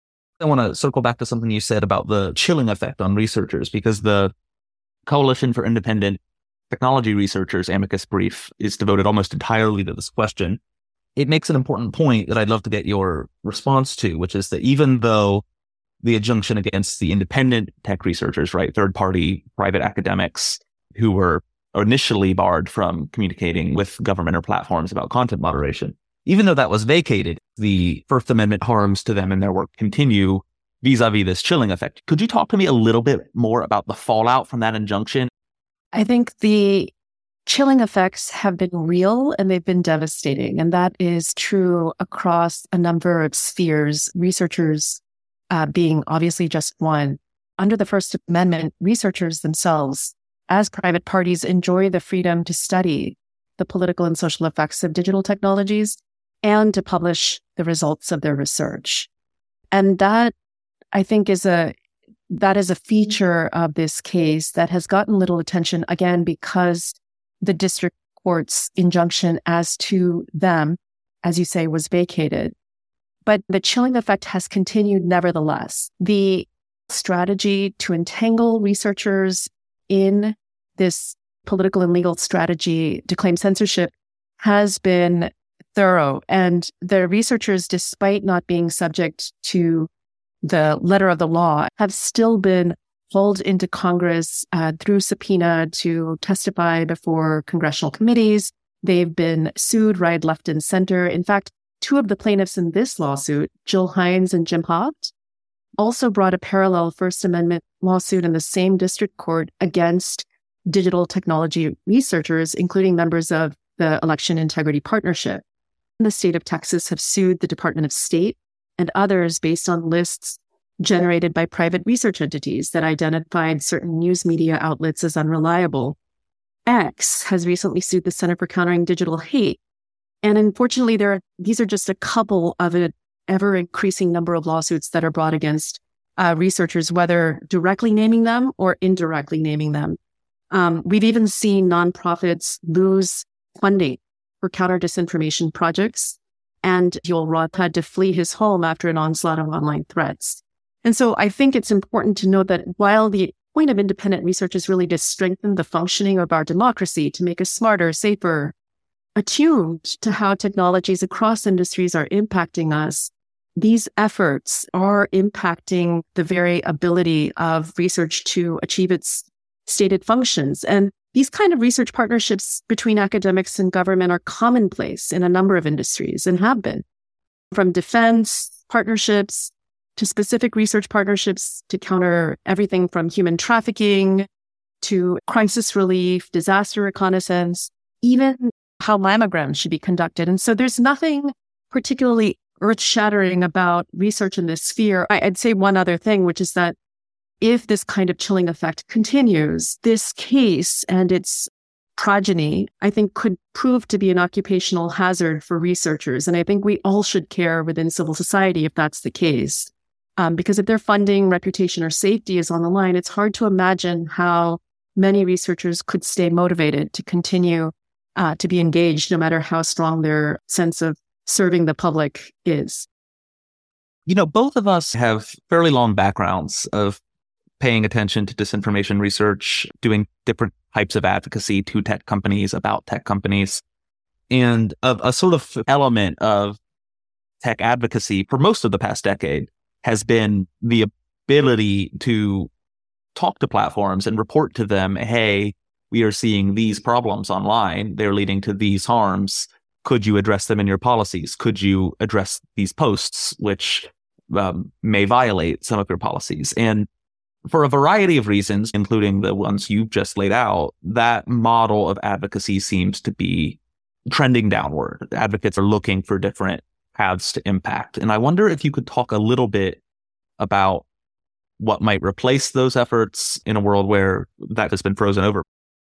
I want to circle back to something you said about the chilling effect on researchers, because the Coalition for Independent Technology Researchers amicus brief is devoted almost entirely to this question. It makes an important point that I'd love to get your response to, which is that even though the injunction against the independent tech researchers, right, third-party private academics who were initially barred from communicating with government or platforms about content moderation, even though that was vacated, the First Amendment harms to them and their work continue vis-a-vis this chilling effect. Could you talk to me a little bit more about the fallout from that injunction? I think the chilling effects have been real and they've been devastating. And that is true across a number of spheres, researchers uh, being obviously just one. Under the First Amendment, researchers themselves, as private parties, enjoy the freedom to study the political and social effects of digital technologies and to publish the results of their research. And that, I think, is a that is a feature of this case that has gotten little attention, again, because the district court's injunction as to them, as you say, was vacated. But the chilling effect has continued nevertheless. The strategy to entangle researchers in this political and legal strategy to claim censorship has been thorough. And the researchers, despite not being subject to the letter of the law, have still been pulled into Congress uh, through subpoena to testify before congressional committees. They've been sued right, left, and center. In fact, two of the plaintiffs in this lawsuit, Jill Hines and Jim Hoft, also brought a parallel First Amendment lawsuit in the same district court against digital technology researchers, including members of the Election Integrity Partnership. The state of Texas have sued the Department of State and others based on lists generated by private research entities that identified certain news media outlets as unreliable. X has recently sued the Center for Countering Digital Hate. And unfortunately, there are, these are just a couple of an ever-increasing number of lawsuits that are brought against uh, researchers, whether directly naming them or indirectly naming them. Um, we've even seen nonprofits lose funding for counter-disinformation projects, and Yoel Roth had to flee his home after an onslaught of online threats. And so I think it's important to note that while the point of independent research is really to strengthen the functioning of our democracy, to make us smarter, safer, attuned to how technologies across industries are impacting us, these efforts are impacting the very ability of research to achieve its stated functions. And these kind of research partnerships between academics and government are commonplace in a number of industries and have been, from defense partnerships to specific research partnerships to counter everything from human trafficking to crisis relief, disaster reconnaissance, even how mammograms should be conducted. And so there's nothing particularly earth-shattering about research in this sphere. I'd say one other thing, which is that if this kind of chilling effect continues, this case and its progeny, I think, could prove to be an occupational hazard for researchers. And I think we all should care within civil society if that's the case. Um, because if their funding, reputation, or safety is on the line, it's hard to imagine how many researchers could stay motivated to continue uh, to be engaged, no matter how strong their sense of serving the public is. You know, both of us have fairly long backgrounds of paying attention to disinformation research, doing different types of advocacy to tech companies, about tech companies, and a, a sort of element of tech advocacy for most of the past decade has been the ability to talk to platforms and report to them, hey, we are seeing these problems online. They're leading to these harms. Could you address them in your policies? Could you address these posts, which um, may violate some of your policies? And for a variety of reasons, including the ones you've just laid out, that model of advocacy seems to be trending downward. Advocates are looking for different paths to impact. And I wonder if you could talk a little bit about what might replace those efforts in a world where that has been frozen over.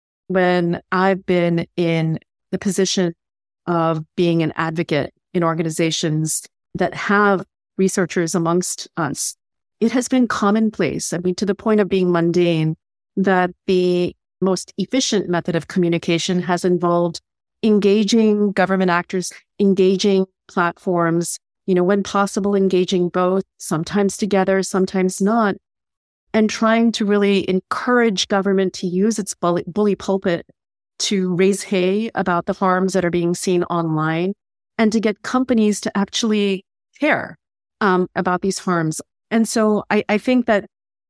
When I've been in the position of being an advocate in organizations that have researchers amongst us, it has been commonplace, I mean, to the point of being mundane, that the most efficient method of communication has involved engaging government actors, engaging platforms, you know, when possible, engaging both, sometimes together, sometimes not, and trying to really encourage government to use its bully, bully pulpit to raise hay about the harms that are being seen online and to get companies to actually care um, about these harms. And so I, I think that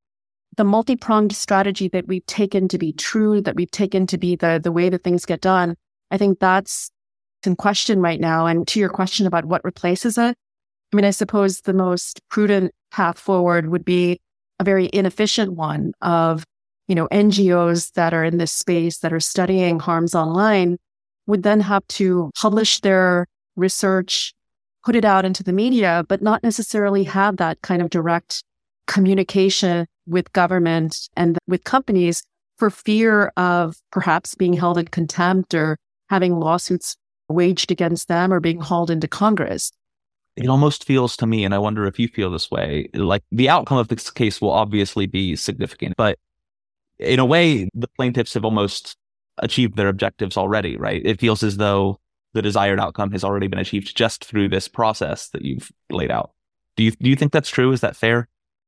the multi-pronged strategy that we've taken to be true, that we've taken to be the, the way that things get done, I think that's in question right now. And to your question about what replaces it, I mean, I suppose the most prudent path forward would be a very inefficient one of, you know, N G Os that are in this space that are studying harms online would then have to publish their research, put it out into the media, but not necessarily have that kind of direct communication with government and with companies for fear of perhaps being held in contempt or having lawsuits waged against them or being hauled into Congress. It almost feels to me, and I wonder if you feel this way, like the outcome of this case will obviously be significant, but in a way, the plaintiffs have almost achieved their objectives already, right? It feels as though the desired outcome has already been achieved just through this process that you've laid out. Do you do you think that's true? Is that fair?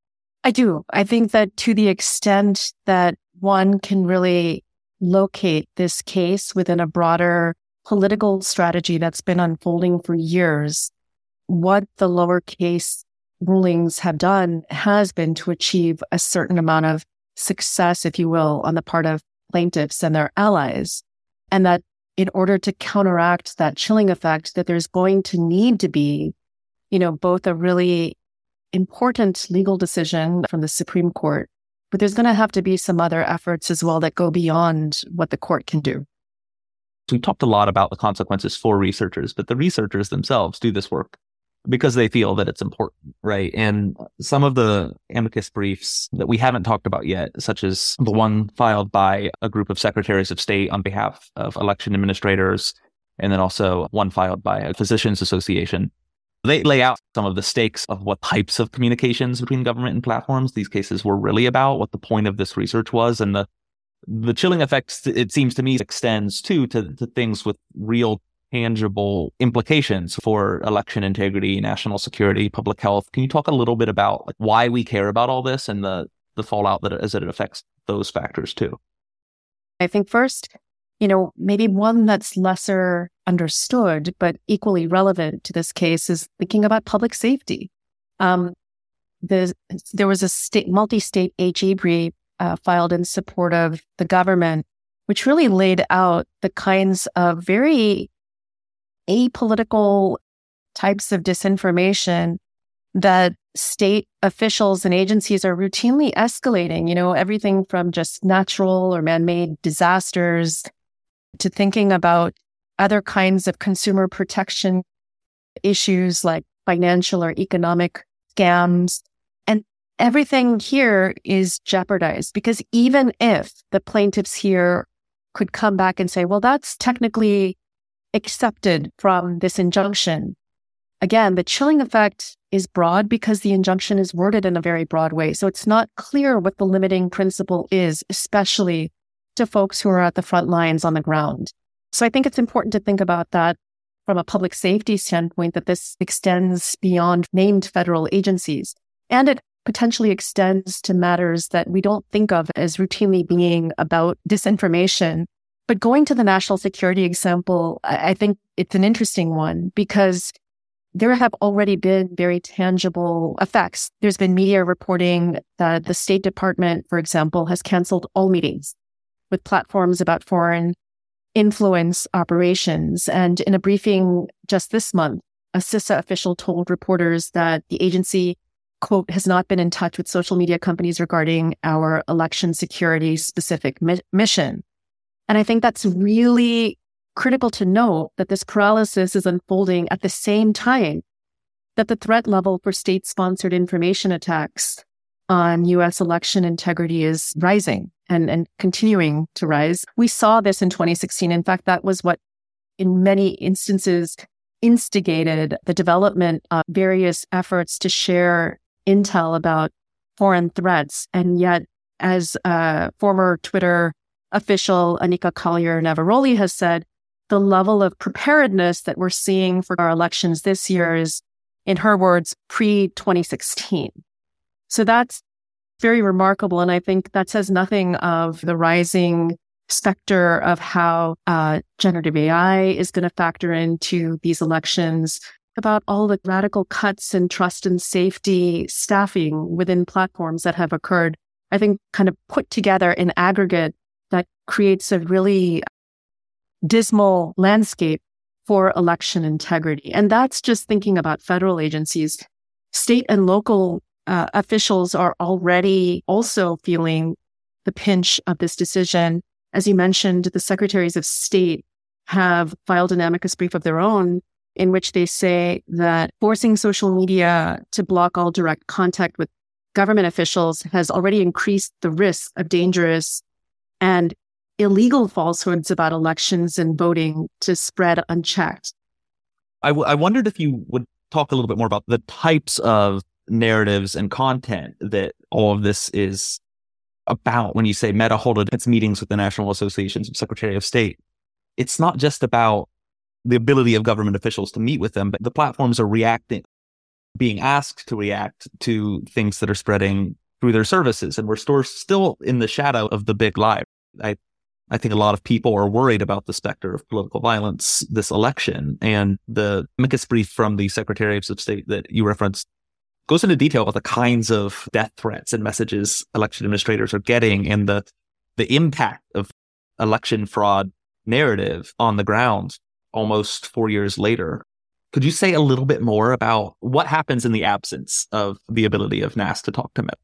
I do. I think that to the extent that one can really locate this case within a broader political strategy that's been unfolding for years, what the lower case rulings have done has been to achieve a certain amount of success, if you will, on the part of plaintiffs and their allies. And that in order to counteract that chilling effect, that there's going to need to be, you know, both a really important legal decision from the Supreme Court, but there's going to have to be some other efforts as well that go beyond what the court can do. We talked a lot about the consequences for researchers, but the researchers themselves do this work because they feel that it's important, right? And some of the amicus briefs that we haven't talked about yet, such as the one filed by a group of secretaries of state on behalf of election administrators, and then also one filed by a physicians association, they lay out some of the stakes of what types of communications between government and platforms these cases were really about, what the point of this research was, and the the chilling effects, it seems to me, extends too to, to things with real tangible implications for election integrity, national security, public health. Can you talk a little bit about like, why we care about all this and the, the fallout that as it affects those factors too? I think first, you know, maybe one that's lesser understood, but equally relevant to this case is thinking about public safety. Um, there was a state, multi-state H E brief Uh, filed in support of the government, which really laid out the kinds of very apolitical types of disinformation that state officials and agencies are routinely escalating, you know, everything from just natural or man-made disasters to thinking about other kinds of consumer protection issues like financial or economic scams. And everything here is jeopardized because even if the plaintiffs here could come back and say, well, that's technically accepted from this injunction, again, the chilling effect is broad because the injunction is worded in a very broad way. So it's not clear what the limiting principle is, especially to folks who are at the front lines on the ground. So I think it's important to think about that from a public safety standpoint, that this extends beyond named federal agencies. And it potentially extends to matters that we don't think of as routinely being about disinformation. But going to the national security example, I think it's an interesting one because there have already been very tangible effects. There's been media reporting that the State Department, for example, has canceled all meetings with platforms about foreign influence operations. And in a briefing just this month, a CISA official told reporters that the agency, quote, has not been in touch with social media companies regarding our election security specific mi- mission. And I think that's really critical to note that this paralysis is unfolding at the same time that the threat level for state-sponsored information attacks on U S election integrity is rising and, and continuing to rise. We saw this in twenty sixteen. In fact, that was what, in many instances, instigated the development of various efforts to share intel about foreign threats. And yet, as uh, former Twitter official Anika Collier-Navaroli has said, the level of preparedness that we're seeing for our elections this year is, in her words, pre twenty sixteen. So that's very remarkable. And I think that says nothing of the rising specter of how uh, generative A I is going to factor into these elections, about all the radical cuts in trust and safety staffing within platforms that have occurred. I think kind of put together in aggregate, that creates a really dismal landscape for election integrity. And that's just thinking about federal agencies. State and local uh, officials are already also feeling the pinch of this decision. As you mentioned, the secretaries of state have filed an amicus brief of their own in which they say that forcing social media to block all direct contact with government officials has already increased the risk of dangerous and illegal falsehoods about elections and voting to spread unchecked. I, w- I wondered if you would talk a little bit more about the types of narratives and content that all of this is about. When you say Meta hold its meetings with the National Associations of Secretary of State, it's not just about the ability of government officials to meet with them, but the platforms are reacting, being asked to react to things that are spreading through their services. And we're still in the shadow of the big lie. I I think a lot of people are worried about the specter of political violence this election. And the amicus brief from the Secretaries of State that you referenced goes into detail about the kinds of death threats and messages election administrators are getting and the the impact of election fraud narrative on the ground almost four years later. Could you say a little bit more about what happens in the absence of the ability of N A S to talk to Meta?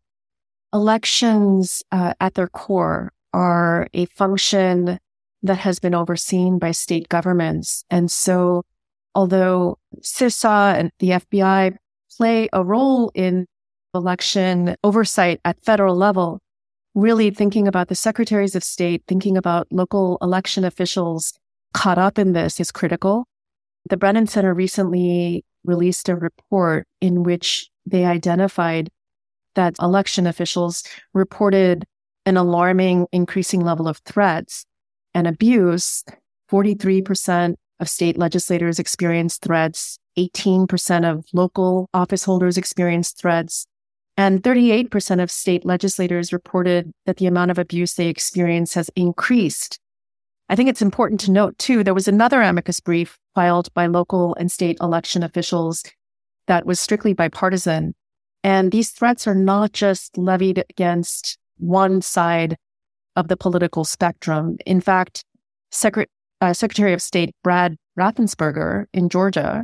Elections uh, at their core are a function that has been overseen by state governments. And so although CISA and the F B I play a role in election oversight at federal level, really thinking about the secretaries of state, thinking about local election officials caught up in this is critical. The Brennan Center recently released a report in which they identified that election officials reported an alarming increasing level of threats and abuse. forty-three percent of state legislators experienced threats, eighteen percent of local office holders experienced threats, and thirty-eight percent of state legislators reported that the amount of abuse they experience has increased. I think it's important to note, too, there was another amicus brief filed by local and state election officials that was strictly bipartisan. And these threats are not just levied against one side of the political spectrum. In fact, Secret- uh, Secretary of State Brad Raffensperger in Georgia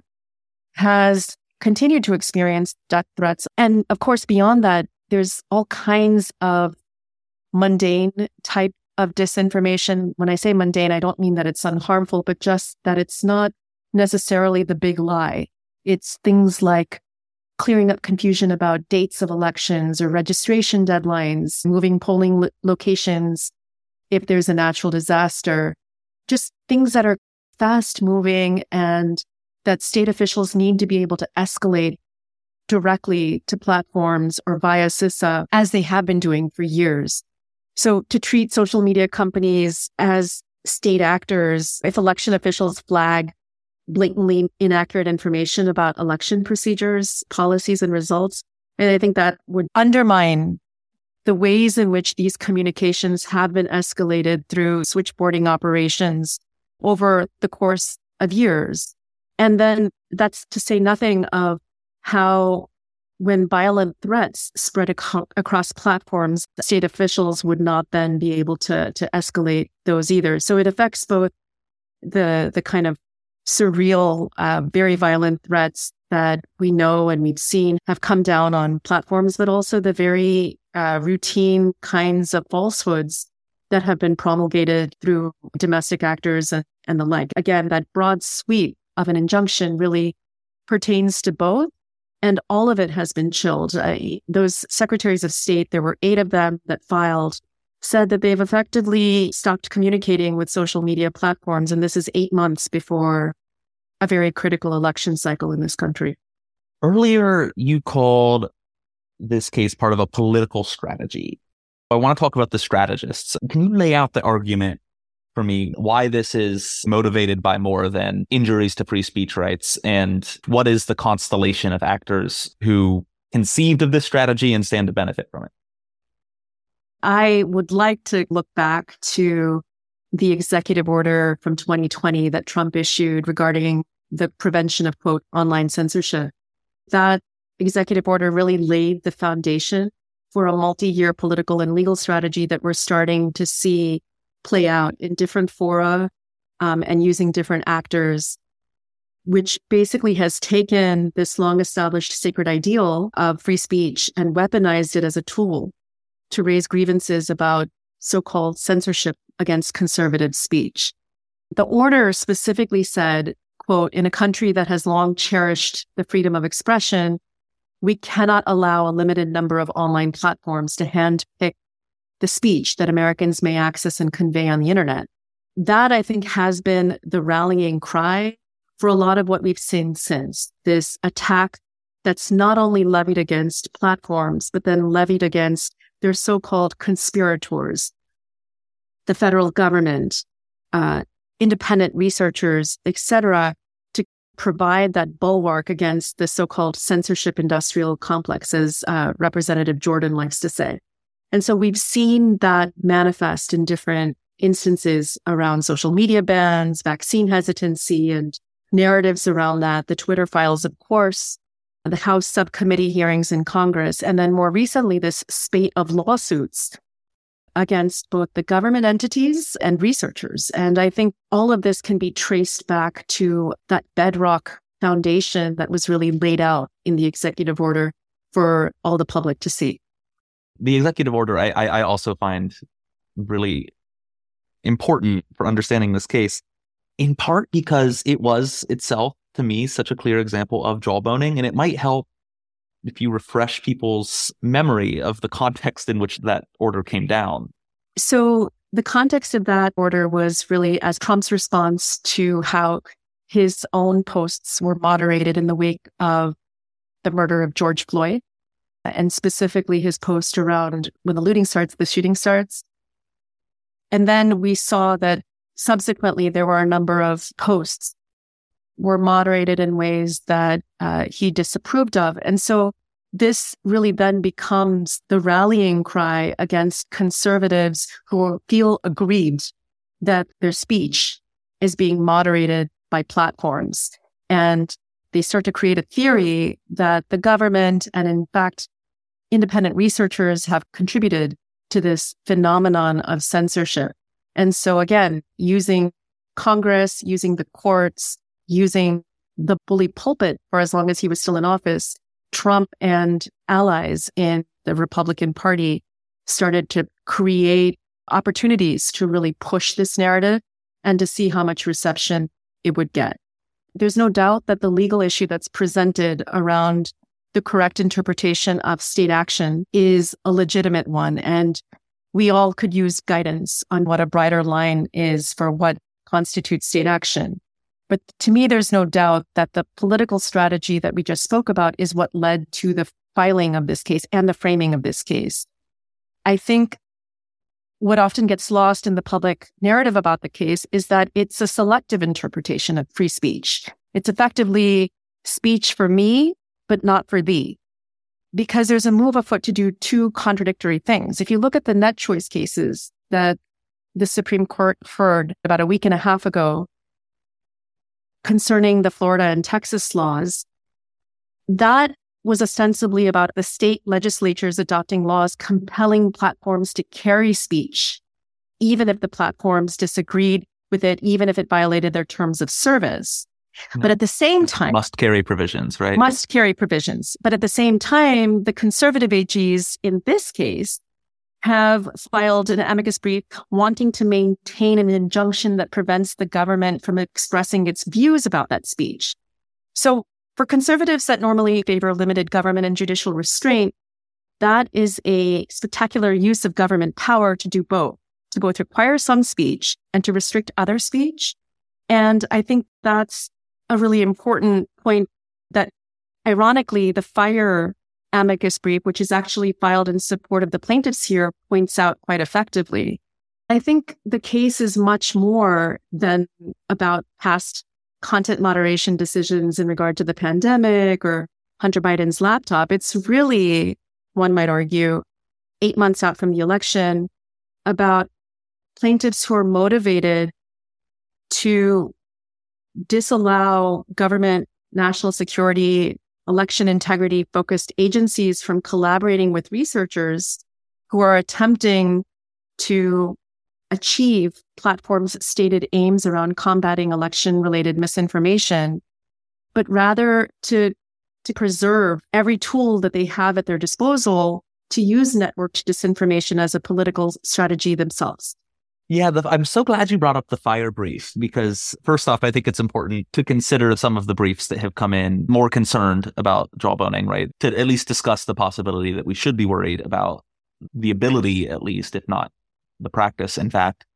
has continued to experience death threats. And of course, beyond that, there's all kinds of mundane type of disinformation. When I say mundane, I don't mean that it's unharmful, but just that it's not necessarily the big lie. It's things like clearing up confusion about dates of elections or registration deadlines, moving polling lo- locations if there's a natural disaster, just things that are fast moving and that state officials need to be able to escalate directly to platforms or via CISA as they have been doing for years. So to treat social media companies as state actors, if election officials flag blatantly inaccurate information about election procedures, policies, and results, and I think that would undermine the ways in which these communications have been escalated through switchboarding operations over the course of years. And then that's to say nothing of how when violent threats spread ac- across platforms, state officials would not then be able to, to escalate those either. So it affects both the, the kind of surreal, uh, very violent threats that we know and we've seen have come down on platforms, but also the very uh, routine kinds of falsehoods that have been promulgated through domestic actors and, and the like. Again, that broad sweep of an injunction really pertains to both, and all of it has been chilled. Uh, those secretaries of state, there were eight of them that filed, said that they've effectively stopped communicating with social media platforms, and this is eight months before a very critical election cycle in this country. Earlier, you called this case part of a political strategy. I want to talk about the strategists. Can you lay out the argument for me why this is motivated by more than injuries to free speech rights, and what is the constellation of actors who conceived of this strategy and stand to benefit from it? I would like to look back to the executive order from twenty twenty that Trump issued regarding the prevention of, quote, online censorship. That executive order really laid the foundation for a multi-year political and legal strategy that we're starting to see play out in different fora um, and using different actors, which basically has taken this long-established sacred ideal of free speech and weaponized it as a tool to raise grievances about so-called censorship against conservative speech. The order specifically said, quote, in a country that has long cherished the freedom of expression, we cannot allow a limited number of online platforms to handpick the speech that Americans may access and convey on the internet. That, I think, has been the rallying cry for a lot of what we've seen since. This attack that's not only levied against platforms, but then levied against their so-called conspirators, the federal government, uh, independent researchers, et cetera, to provide that bulwark against the so-called censorship industrial complex, as uh, Representative Jordan likes to say. And so we've seen that manifest in different instances around social media bans, vaccine hesitancy, and narratives around that, the Twitter files, of course, the House subcommittee hearings in Congress, and then more recently, this spate of lawsuits against both the government entities and researchers. And I think all of this can be traced back to that bedrock foundation that was really laid out in the executive order for all the public to see. The executive order, I, I also find really important for understanding this case, in part because it was itself, to me, such a clear example of jawboning, and it might help if you refresh people's memory of the context in which that order came down. So the context of that order was really as Trump's response to how his own posts were moderated in the wake of the murder of George Floyd, and specifically his post around when the looting starts, the shooting starts. And then we saw that subsequently there were a number of posts were moderated in ways that uh, he disapproved of. And so this really then becomes the rallying cry against conservatives who feel aggrieved that their speech is being moderated by platforms. And they start to create a theory that the government and, in fact, independent researchers have contributed to this phenomenon of censorship. And so, again, using Congress, using the courts, using the bully pulpit for as long as he was still in office, Trump and allies in the Republican Party started to create opportunities to really push this narrative and to see how much reception it would get. There's no doubt that the legal issue that's presented around the correct interpretation of state action is a legitimate one. And we all could use guidance on what a brighter line is for what constitutes state action. But to me, there's no doubt that the political strategy that we just spoke about is what led to the filing of this case and the framing of this case. I think what often gets lost in the public narrative about the case is that it's a selective interpretation of free speech. It's effectively speech for me, but not for thee. Because there's a move afoot to do two contradictory things. If you look at the net choice cases that the Supreme Court heard about a week and a half ago concerning the Florida and Texas laws, that was ostensibly about the state legislatures adopting laws compelling platforms to carry speech, even if the platforms disagreed with it, even if it violated their terms of service. No. But at the same time... Must carry provisions, right? Must carry provisions. But at the same time, the conservative A Gs in this case have filed an amicus brief wanting to maintain an injunction that prevents the government from expressing its views about that speech. So for conservatives that normally favor limited government and judicial restraint, that is a spectacular use of government power to do both, to both require some speech and to restrict other speech. And I think that's a really important point that, ironically, the FIRE amicus brief, which is actually filed in support of the plaintiffs here, points out quite effectively. I think the case is much more than about past content moderation decisions in regard to the pandemic or Hunter Biden's laptop. It's really, one might argue, eight months out from the election, about plaintiffs who are motivated to disallow government, national security, election integrity focused agencies from collaborating with researchers who are attempting to achieve platforms' stated aims around combating election-related misinformation, but rather to, to preserve every tool that they have at their disposal to use networked disinformation as a political strategy themselves. Yeah, the, I'm so glad you brought up the FIRE brief, because first off, I think it's important to consider some of the briefs that have come in more concerned about jawboning, right? To at least discuss the possibility that we should be worried about the ability, at least, if not the practice, in fact,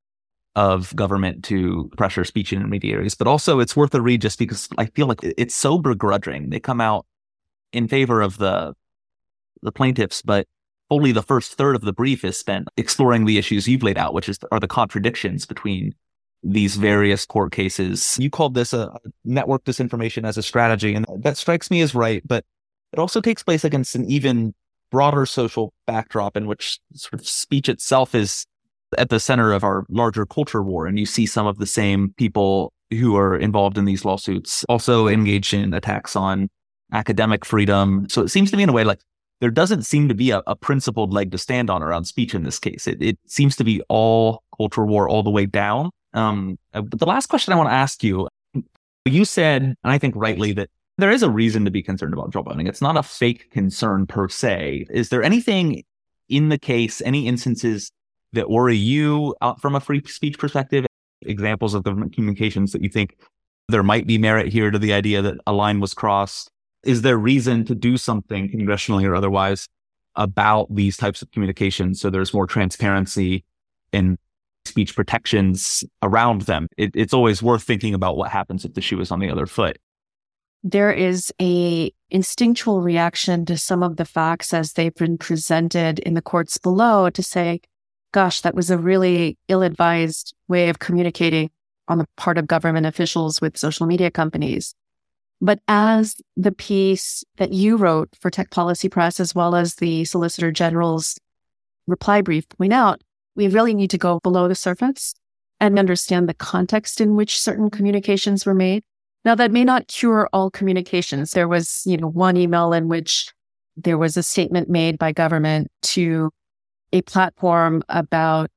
of government to pressure speech intermediaries. But also it's worth a read just because I feel like it's so begrudging. They come out in favor of the the plaintiffs, but only the first third of the brief is spent exploring the issues you've laid out, which is are the contradictions between these various court cases. You called this a network disinformation as a strategy, and that strikes me as right, but it also takes place against an even broader social backdrop in which sort of speech itself is at the center of our larger culture war. And you see some of the same people who are involved in these lawsuits also engaged in attacks on academic freedom. So it seems to me in a way like there doesn't seem to be a, a principled leg to stand on around speech in this case. It, it seems to be all culture war all the way down. Um, but the last question I want to ask you, you said, and I think rightly, that there is a reason to be concerned about jawboning. It's not a fake concern per se. Is there anything in the case, any instances that worry you out from a free speech perspective? Examples of government communications that you think there might be merit here to the idea that a line was crossed? Is there reason to do something congressionally or otherwise about these types of communications so there's more transparency in speech protections around them? It, it's always worth thinking about what happens if the shoe is on the other foot. There is a instinctual reaction to some of the facts as they've been presented in the courts below to say, gosh, that was a really ill-advised way of communicating on the part of government officials with social media companies. But as the piece that you wrote for Tech Policy Press, as well as the Solicitor General's reply brief point out, we really need to go below the surface and understand the context in which certain communications were made. Now, that may not cure all communications. There was, you know, one email in which there was a statement made by government to a platform about,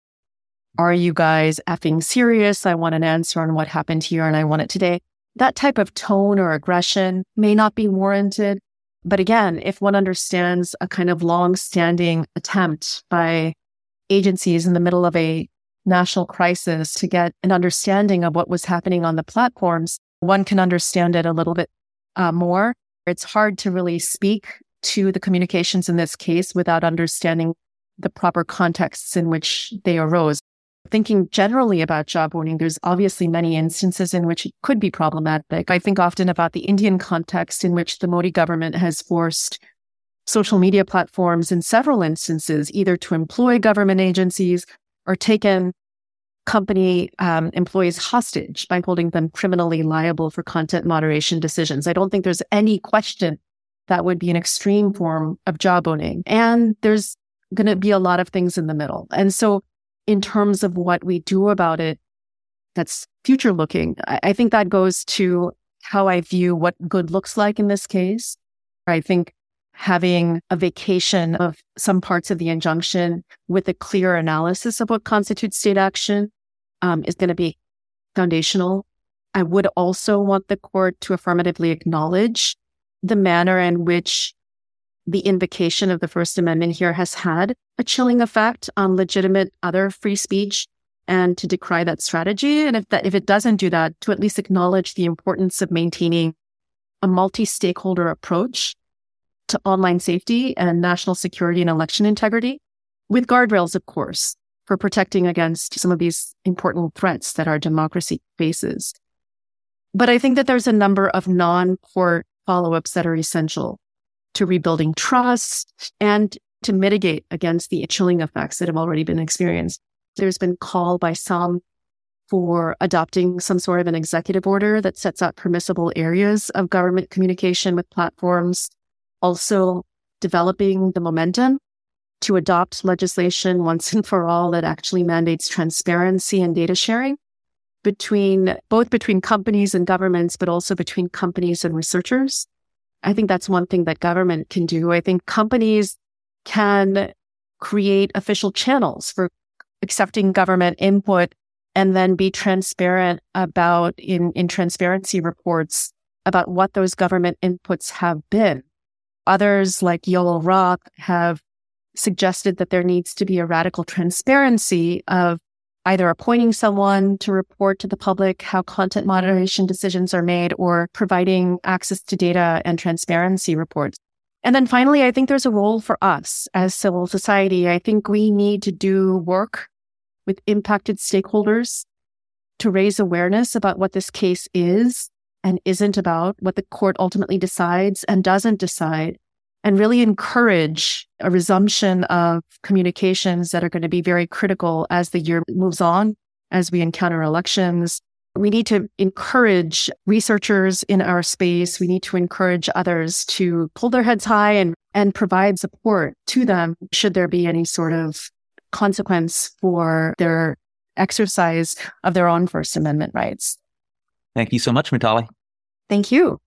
are you guys effing serious? I want an answer on what happened here and I want it today. That type of tone or aggression may not be warranted. But again, if one understands a kind of long-standing attempt by agencies in the middle of a national crisis to get an understanding of what was happening on the platforms, one can understand it a little bit uh, more. It's hard to really speak to the communications in this case without understanding the proper contexts in which they arose. thinking generally about job owning, there's obviously many instances in which it could be problematic. I think often about the Indian context in which the Modi government has forced social media platforms in several instances either to employ government agencies or taken company um, employees hostage by holding them criminally liable for content moderation decisions. I don't think there's any question that would be an extreme form of job owning. And there's going to be a lot of things in the middle. And so in terms of what we do about it, that's future looking. I, I think that goes to how I view what good looks like in this case. I think having a vacation of some parts of the injunction with a clear analysis of what constitutes state action um, is going to be foundational. I would also want the court to affirmatively acknowledge the manner in which the invocation of the First Amendment here has had a chilling effect on legitimate other free speech, and to decry that strategy. And if that, if it doesn't do that, to at least acknowledge the importance of maintaining a multi-stakeholder approach to online safety and national security and election integrity, with guardrails, of course, for protecting against some of these important threats that our democracy faces. But I think that there's a number of non-court follow-ups that are essential to rebuilding trust and to mitigate against the chilling effects that have already been experienced. There's been call by some for adopting some sort of an executive order that sets out permissible areas of government communication with platforms, also developing the momentum to adopt legislation once and for all that actually mandates transparency and data sharing between both between companies and governments, but also between companies and researchers. I think that's one thing that government can do. I think companies can create official channels for accepting government input and then be transparent about in, in transparency reports about what those government inputs have been. Others, like Yoel Roth, have suggested that there needs to be a radical transparency of either appointing someone to report to the public how content moderation decisions are made or providing access to data and transparency reports. And then finally, I think there's a role for us as civil society. I think we need to do work with impacted stakeholders to raise awareness about what this case is and isn't about, what the court ultimately decides and doesn't decide, and really encourage a resumption of communications that are going to be very critical as the year moves on, as we encounter elections. We need to encourage researchers in our space. We need to encourage others to hold their heads high and, and provide support to them should there be any sort of consequence for their exercise of their own First Amendment rights. Thank you so much, Mitali. Thank you.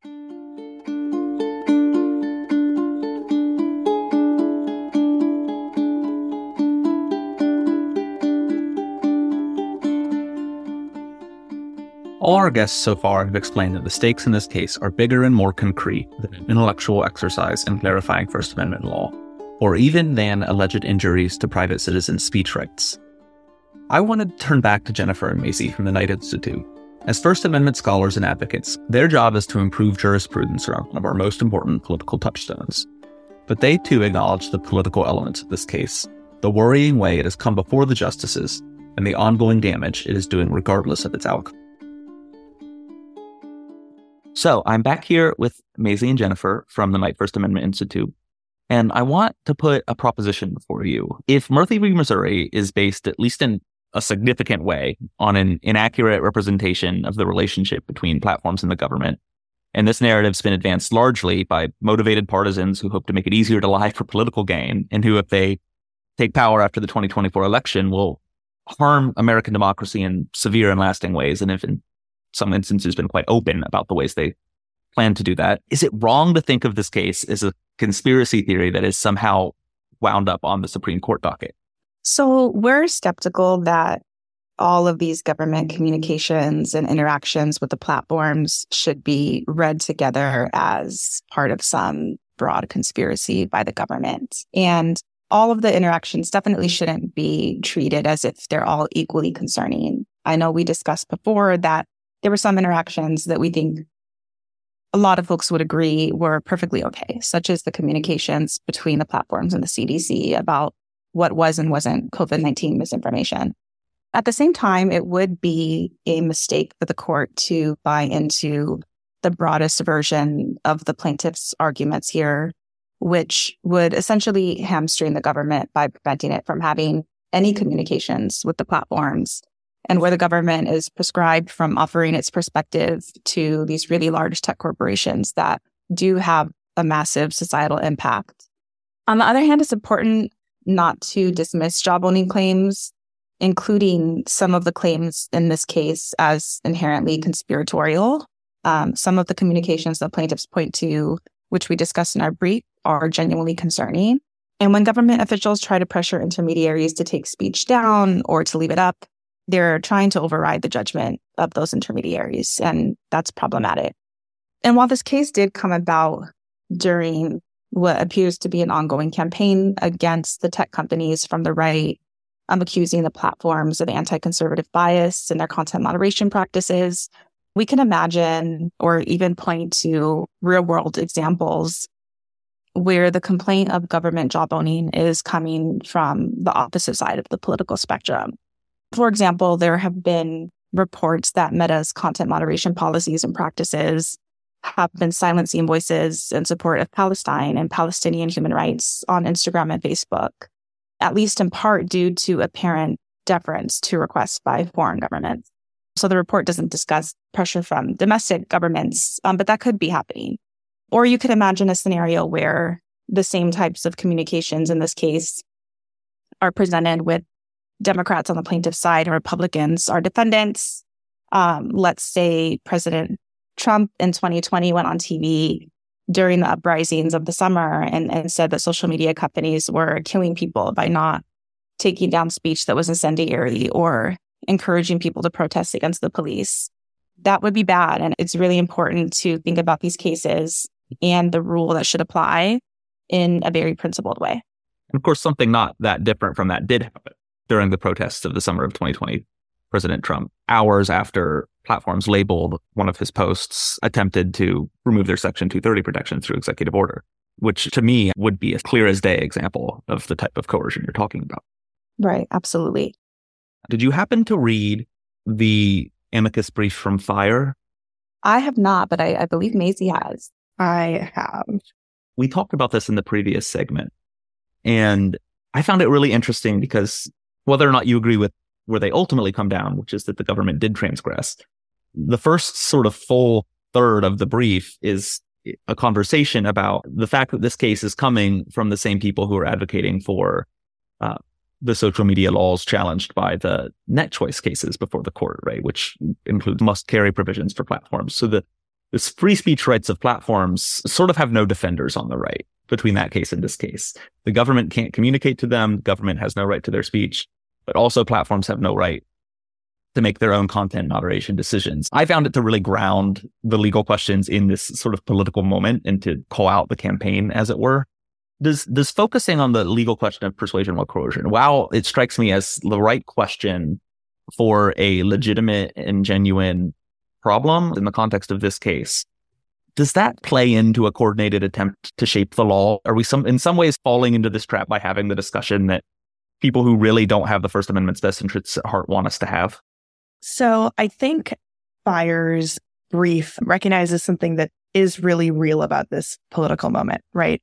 All our guests so far have explained that the stakes in this case are bigger and more concrete than an intellectual exercise in clarifying First Amendment law, or even than alleged injuries to private citizens' speech rights. I want to turn back to Jennifer and Maisie from the Knight Institute. As First Amendment scholars and advocates, their job is to improve jurisprudence around one of our most important political touchstones. But they too acknowledge the political elements of this case, the worrying way it has come before the justices, and the ongoing damage it is doing regardless of its outcome. So I'm back here with Maisie and Jennifer from the Knight First Amendment Institute, and I want to put a proposition before you. If Murthy v. Missouri is based, at least in a significant way, on an inaccurate representation of the relationship between platforms and the government, and this narrative's been advanced largely by motivated partisans who hope to make it easier to lie for political gain, and who, if they take power after the twenty twenty-four election, will harm American democracy in severe and lasting ways, and if in some instances been quite open about the ways they plan to do that. Is it wrong to think of this case as a conspiracy theory that is somehow wound up on the Supreme Court docket? So we're skeptical that all of these government communications and interactions with the platforms should be read together as part of some broad conspiracy by the government. And all of the interactions definitely shouldn't be treated as if they're all equally concerning. I know we discussed before that there were some interactions that we think a lot of folks would agree were perfectly okay, such as the communications between the platforms and the C D C about what was and wasn't COVID nineteen misinformation. At the same time, it would be a mistake for the court to buy into the broadest version of the plaintiff's arguments here, which would essentially hamstring the government by preventing it from having any communications with the platforms, and where the government is prescribed from offering its perspective to these really large tech corporations that do have a massive societal impact. On the other hand, it's important not to dismiss jawboning claims, including some of the claims in this case as inherently conspiratorial. Um, some of the communications that plaintiffs point to, which we discussed in our brief, are genuinely concerning. And when government officials try to pressure intermediaries to take speech down or to leave it up, they're trying to override the judgment of those intermediaries, and that's problematic. And while this case did come about during what appears to be an ongoing campaign against the tech companies from the right, um, accusing the platforms of anti-conservative bias in their content moderation practices, we can imagine or even point to real-world examples where the complaint of government jawboning is coming from the opposite side of the political spectrum. For example, there have been reports that Meta's content moderation policies and practices have been silencing voices in support of Palestine and Palestinian human rights on Instagram and Facebook, at least in part due to apparent deference to requests by foreign governments. So the report doesn't discuss pressure from domestic governments, um, but that could be happening. Or you could imagine a scenario where the same types of communications in this case are presented with Democrats on the plaintiff's side and Republicans are defendants. Um, let's say President Trump in twenty twenty went on T V during the uprisings of the summer and, and said that social media companies were killing people by not taking down speech that was incendiary or encouraging people to protest against the police. That would be bad. And it's really important to think about these cases and the rule that should apply in a very principled way. Of course, something not that different from that did happen during the protests of the summer of twenty twenty. President Trump, hours after platforms labeled one of his posts, attempted to remove their Section two thirty protection through executive order, which to me would be a clear as day example of the type of coercion you're talking about. Right, absolutely. Did you happen to read the amicus brief from FIRE? I have not, but I, I believe Maisie has. I have. We talked about this in the previous segment, and I found it really interesting because whether or not you agree with where they ultimately come down, which is that the government did transgress, the first sort of full third of the brief is a conversation about the fact that this case is coming from the same people who are advocating for uh, the social media laws challenged by the net choice cases before the court, right, which includes must carry provisions for platforms. So the this free speech rights of platforms sort of have no defenders on the right between that case and this case. The government can't communicate to them. The government has no right to their speech, but also platforms have no right to make their own content moderation decisions. I found it to really ground the legal questions in this sort of political moment and to call out the campaign, as it were. Does, does focusing on the legal question of persuasion or coercion, while it strikes me as the right question for a legitimate and genuine problem in the context of this case, does that play into a coordinated attempt to shape the law? Are we some in some ways falling into this trap by having the discussion that people who really don't have the First Amendment's best interests at heart want us to have? So I think FIRE's brief recognizes something that is really real about this political moment, right?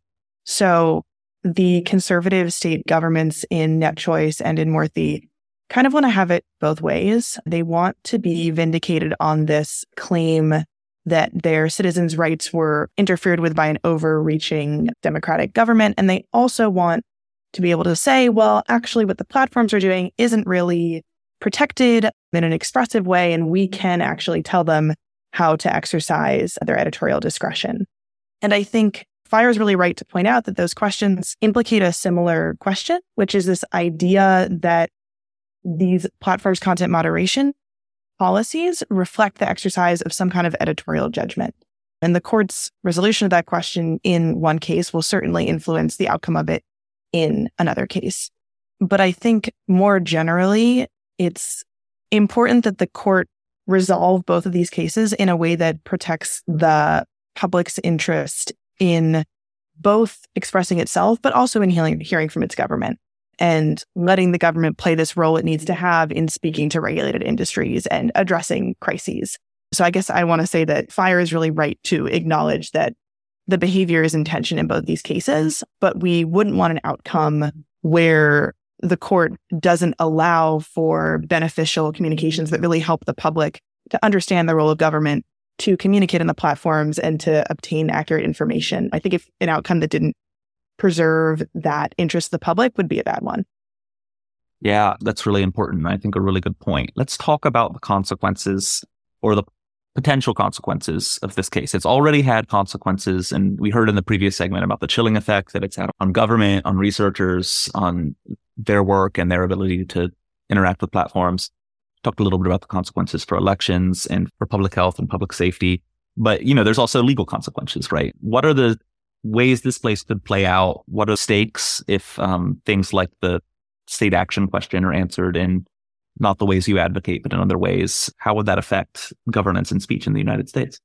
So the conservative state governments in Net Choice and in Morthy kind of want to have it both ways. They want to be vindicated on this claim that their citizens' rights were interfered with by an overreaching democratic government. And they also want to be able to say, well, actually what the platforms are doing isn't really protected in an expressive way, and we can actually tell them how to exercise their editorial discretion. And I think FIRE is really right to point out that those questions implicate a similar question, which is this idea that these platforms' content moderation policies reflect the exercise of some kind of editorial judgment. And the court's resolution of that question in one case will certainly influence the outcome of it in another case. But I think more generally, it's important that the court resolve both of these cases in a way that protects the public's interest in both expressing itself, but also in hearing, hearing from its government. and letting the government play this role it needs to have in speaking to regulated industries and addressing crises. So I guess I want to say that FIRE is really right to acknowledge that the behavior is in tension in both these cases, but we wouldn't want an outcome where the court doesn't allow for beneficial communications that really help the public to understand the role of government, to communicate on the platforms, and to obtain accurate information. I think if an outcome that didn't preserve that interest of the public would be a bad one. Yeah, that's really important. I think a really good point. Let's talk about the consequences or the potential consequences of this case. It's already had consequences, and we heard in the previous segment about the chilling effect that it's had on government, on researchers, on their work and their ability to interact with platforms. Talked a little bit about the consequences for elections and for public health and public safety. But, you know, there's also legal consequences, right? What are the ways this place could play out? What are stakes if um, things like the state action question are answered in not the ways you advocate, but in other ways? How would that affect governance and speech in the United States?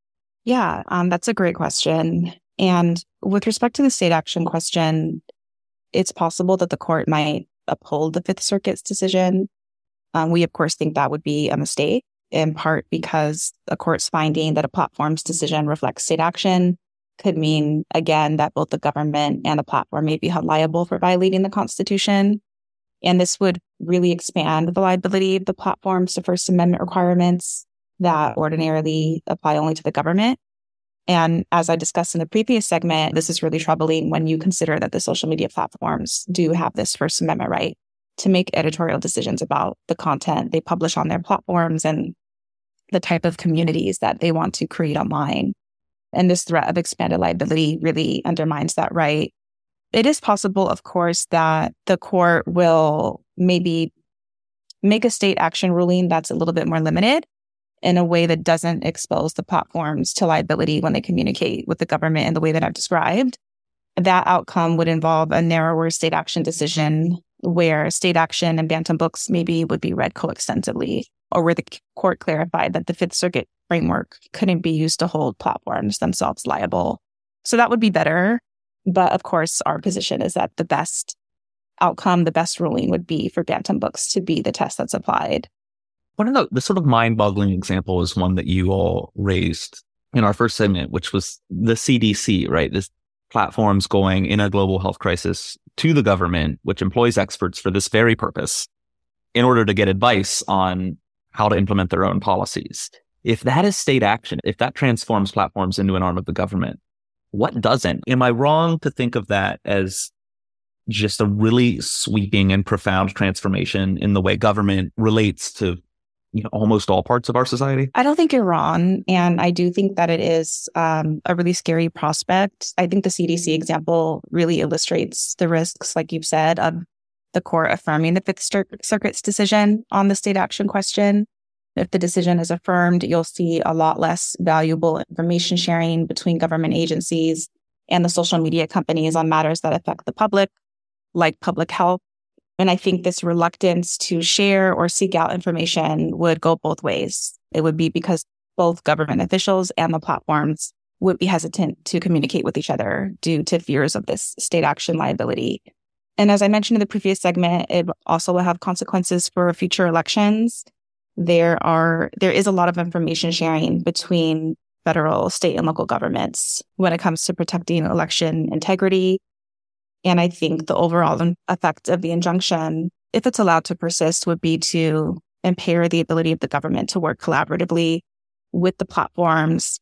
Yeah, um, that's a great question. And with respect to the state action question, it's possible that the court might uphold the Fifth Circuit's decision. Um, we, of course, think that would be a mistake, in part because the court's finding that a platform's decision reflects state action could mean, again, that both the government and the platform may be held liable for violating the Constitution. And this would really expand the liability of the platforms to First Amendment requirements that ordinarily apply only to the government. And as I discussed in the previous segment, this is really troubling when you consider that the social media platforms do have this First Amendment right to make editorial decisions about the content they publish on their platforms and the type of communities that they want to create online. And this threat of expanded liability really undermines that right. It is possible, of course, that the court will maybe make a state action ruling that's a little bit more limited in a way that doesn't expose the platforms to liability when they communicate with the government in the way that I've described. That outcome would involve a narrower state action decision where state action and Bantam books maybe would be read coextensively, or where the court clarified that the Fifth Circuit framework couldn't be used to hold platforms themselves liable. So that would be better. But of course, our position is that the best outcome, the best ruling would be for Bantam books to be the test that's applied. One of the, the sort of mind-boggling example is one that you all raised in our first segment, which was the C D C, right? This platforms going in a global health crisis to the government, which employs experts for this very purpose in order to get advice on how to implement their own policies. If that is state action, if that transforms platforms into an arm of the government, what doesn't? Am I wrong to think of that as just a really sweeping and profound transformation in the way government relates to, you know, almost all parts of our society? I don't think you're wrong. And I do think that it is um, a really scary prospect. I think the C D C example really illustrates the risks, like you've said, of the court affirming the Fifth Circuit's decision on the state action question. If the decision is affirmed, you'll see a lot less valuable information sharing between government agencies and the social media companies on matters that affect the public, like public health. And I think this reluctance to share or seek out information would go both ways. It would be because both government officials and the platforms would be hesitant to communicate with each other due to fears of this state action liability. And as I mentioned in the previous segment, it also will have consequences for future elections. There are there is a lot of information sharing between federal, state, and local governments when it comes to protecting election integrity. And I think the overall effect of the injunction, if it's allowed to persist, would be to impair the ability of the government to work collaboratively with the platforms,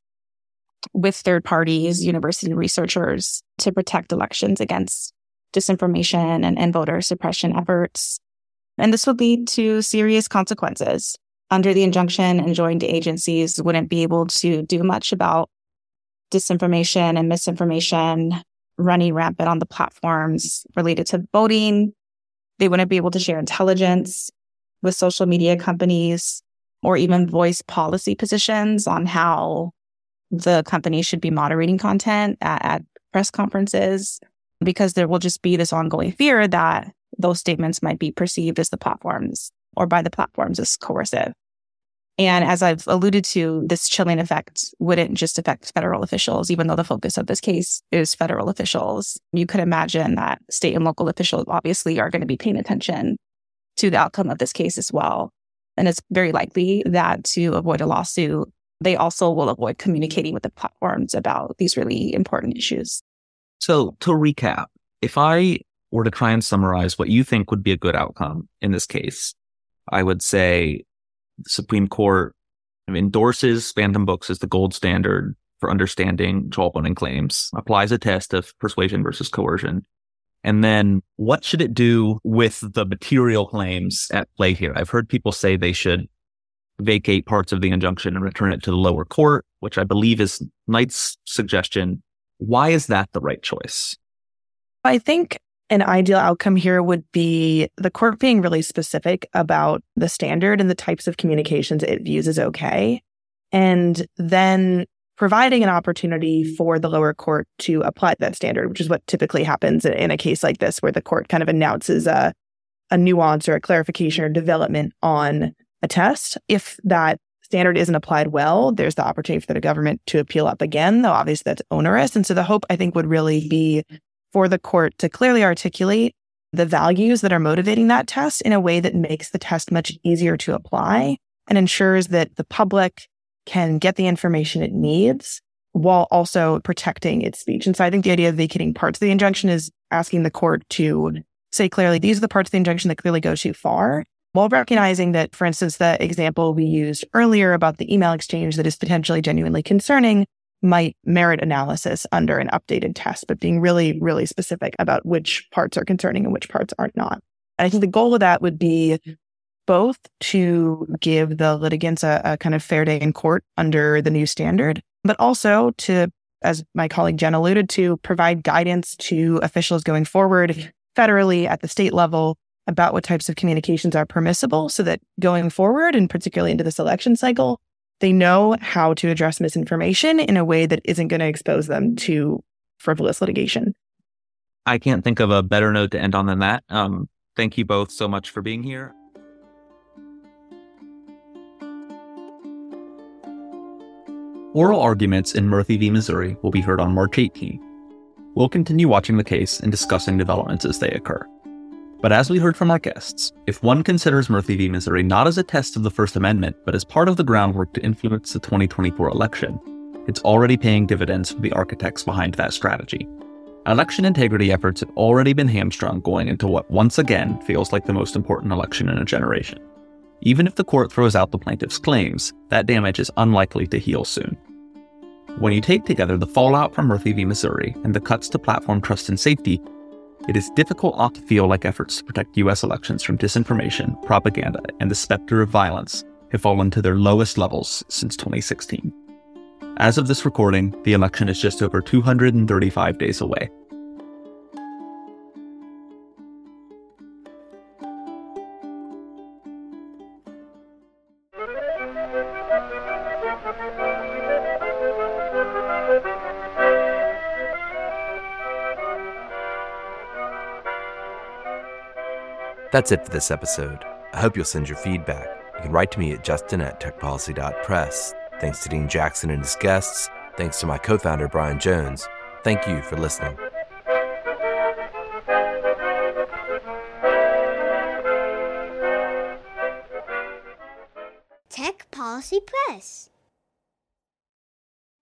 with third parties, university researchers, to protect elections against disinformation and, and voter suppression efforts. And this would lead to serious consequences. Under the injunction, enjoined agencies wouldn't be able to do much about disinformation and misinformation running rampant on the platforms related to voting. They wouldn't be able to share intelligence with social media companies or even voice policy positions on how the company should be moderating content at, at press conferences, because there will just be this ongoing fear that those statements might be perceived as the platforms or by the platforms as coercive. And as I've alluded to, this chilling effect wouldn't just affect federal officials, even though the focus of this case is federal officials. You could imagine that state and local officials obviously are going to be paying attention to the outcome of this case as well. And it's very likely that to avoid a lawsuit, they also will avoid communicating with the platforms about these really important issues. So to recap, if I were to try and summarize what you think would be a good outcome in this case, I would say the Supreme Court endorses Bantam Books as the gold standard for understanding jawboning claims, applies a test of persuasion versus coercion. And then what should it do with the material claims at play here? I've heard people say they should vacate parts of the injunction and return it to the lower court, which I believe is Knight's suggestion. Why is that the right choice? I think an ideal outcome here would be the court being really specific about the standard and the types of communications it views as okay, and then providing an opportunity for the lower court to apply that standard, which is what typically happens in a case like this, where the court kind of announces a, a nuance or a clarification or development on a test. If that standard isn't applied well, there's the opportunity for the government to appeal up again, though obviously that's onerous. And so the hope, I think, would really be for the court to clearly articulate the values that are motivating that test in a way that makes the test much easier to apply and ensures that the public can get the information it needs while also protecting its speech. And so I think the idea of vacating parts of the injunction is asking the court to say clearly, these are the parts of the injunction that clearly go too far, while recognizing that, for instance, the example we used earlier about the email exchange that is potentially genuinely concerning might merit analysis under an updated test, but being really, really specific about which parts are concerning and which parts are not. And I think the goal of that would be both to give the litigants a, a kind of fair day in court under the new standard, but also to, as my colleague Jen alluded to, provide guidance to officials going forward federally at the state level about what types of communications are permissible so that going forward, and particularly into this election cycle, they know how to address misinformation in a way that isn't going to expose them to frivolous litigation. I can't think of a better note to end on than that. Um, thank you both so much for being here. Oral arguments in Murthy v. Missouri will be heard on March eighteenth. We'll continue watching the case and discussing developments as they occur. But as we heard from our guests, if one considers Murthy v. Missouri not as a test of the First Amendment, but as part of the groundwork to influence the twenty twenty-four election, it's already paying dividends for the architects behind that strategy. Election integrity efforts have already been hamstrung going into what once again feels like the most important election in a generation. Even if the court throws out the plaintiff's claims, that damage is unlikely to heal soon. When you take together the fallout from Murthy v. Missouri and the cuts to platform trust and safety, it is difficult not to feel like efforts to protect U S elections from disinformation, propaganda, and the specter of violence have fallen to their lowest levels since twenty sixteen. As of this recording, the election is just over two hundred thirty-five days away. That's it for this episode. I hope you'll send your feedback. You can write to me at justin at techpolicy dot press. Thanks to Dean Jackson and his guests. Thanks to my co-founder, Brian Jones. Thank you for listening. Tech Policy Press.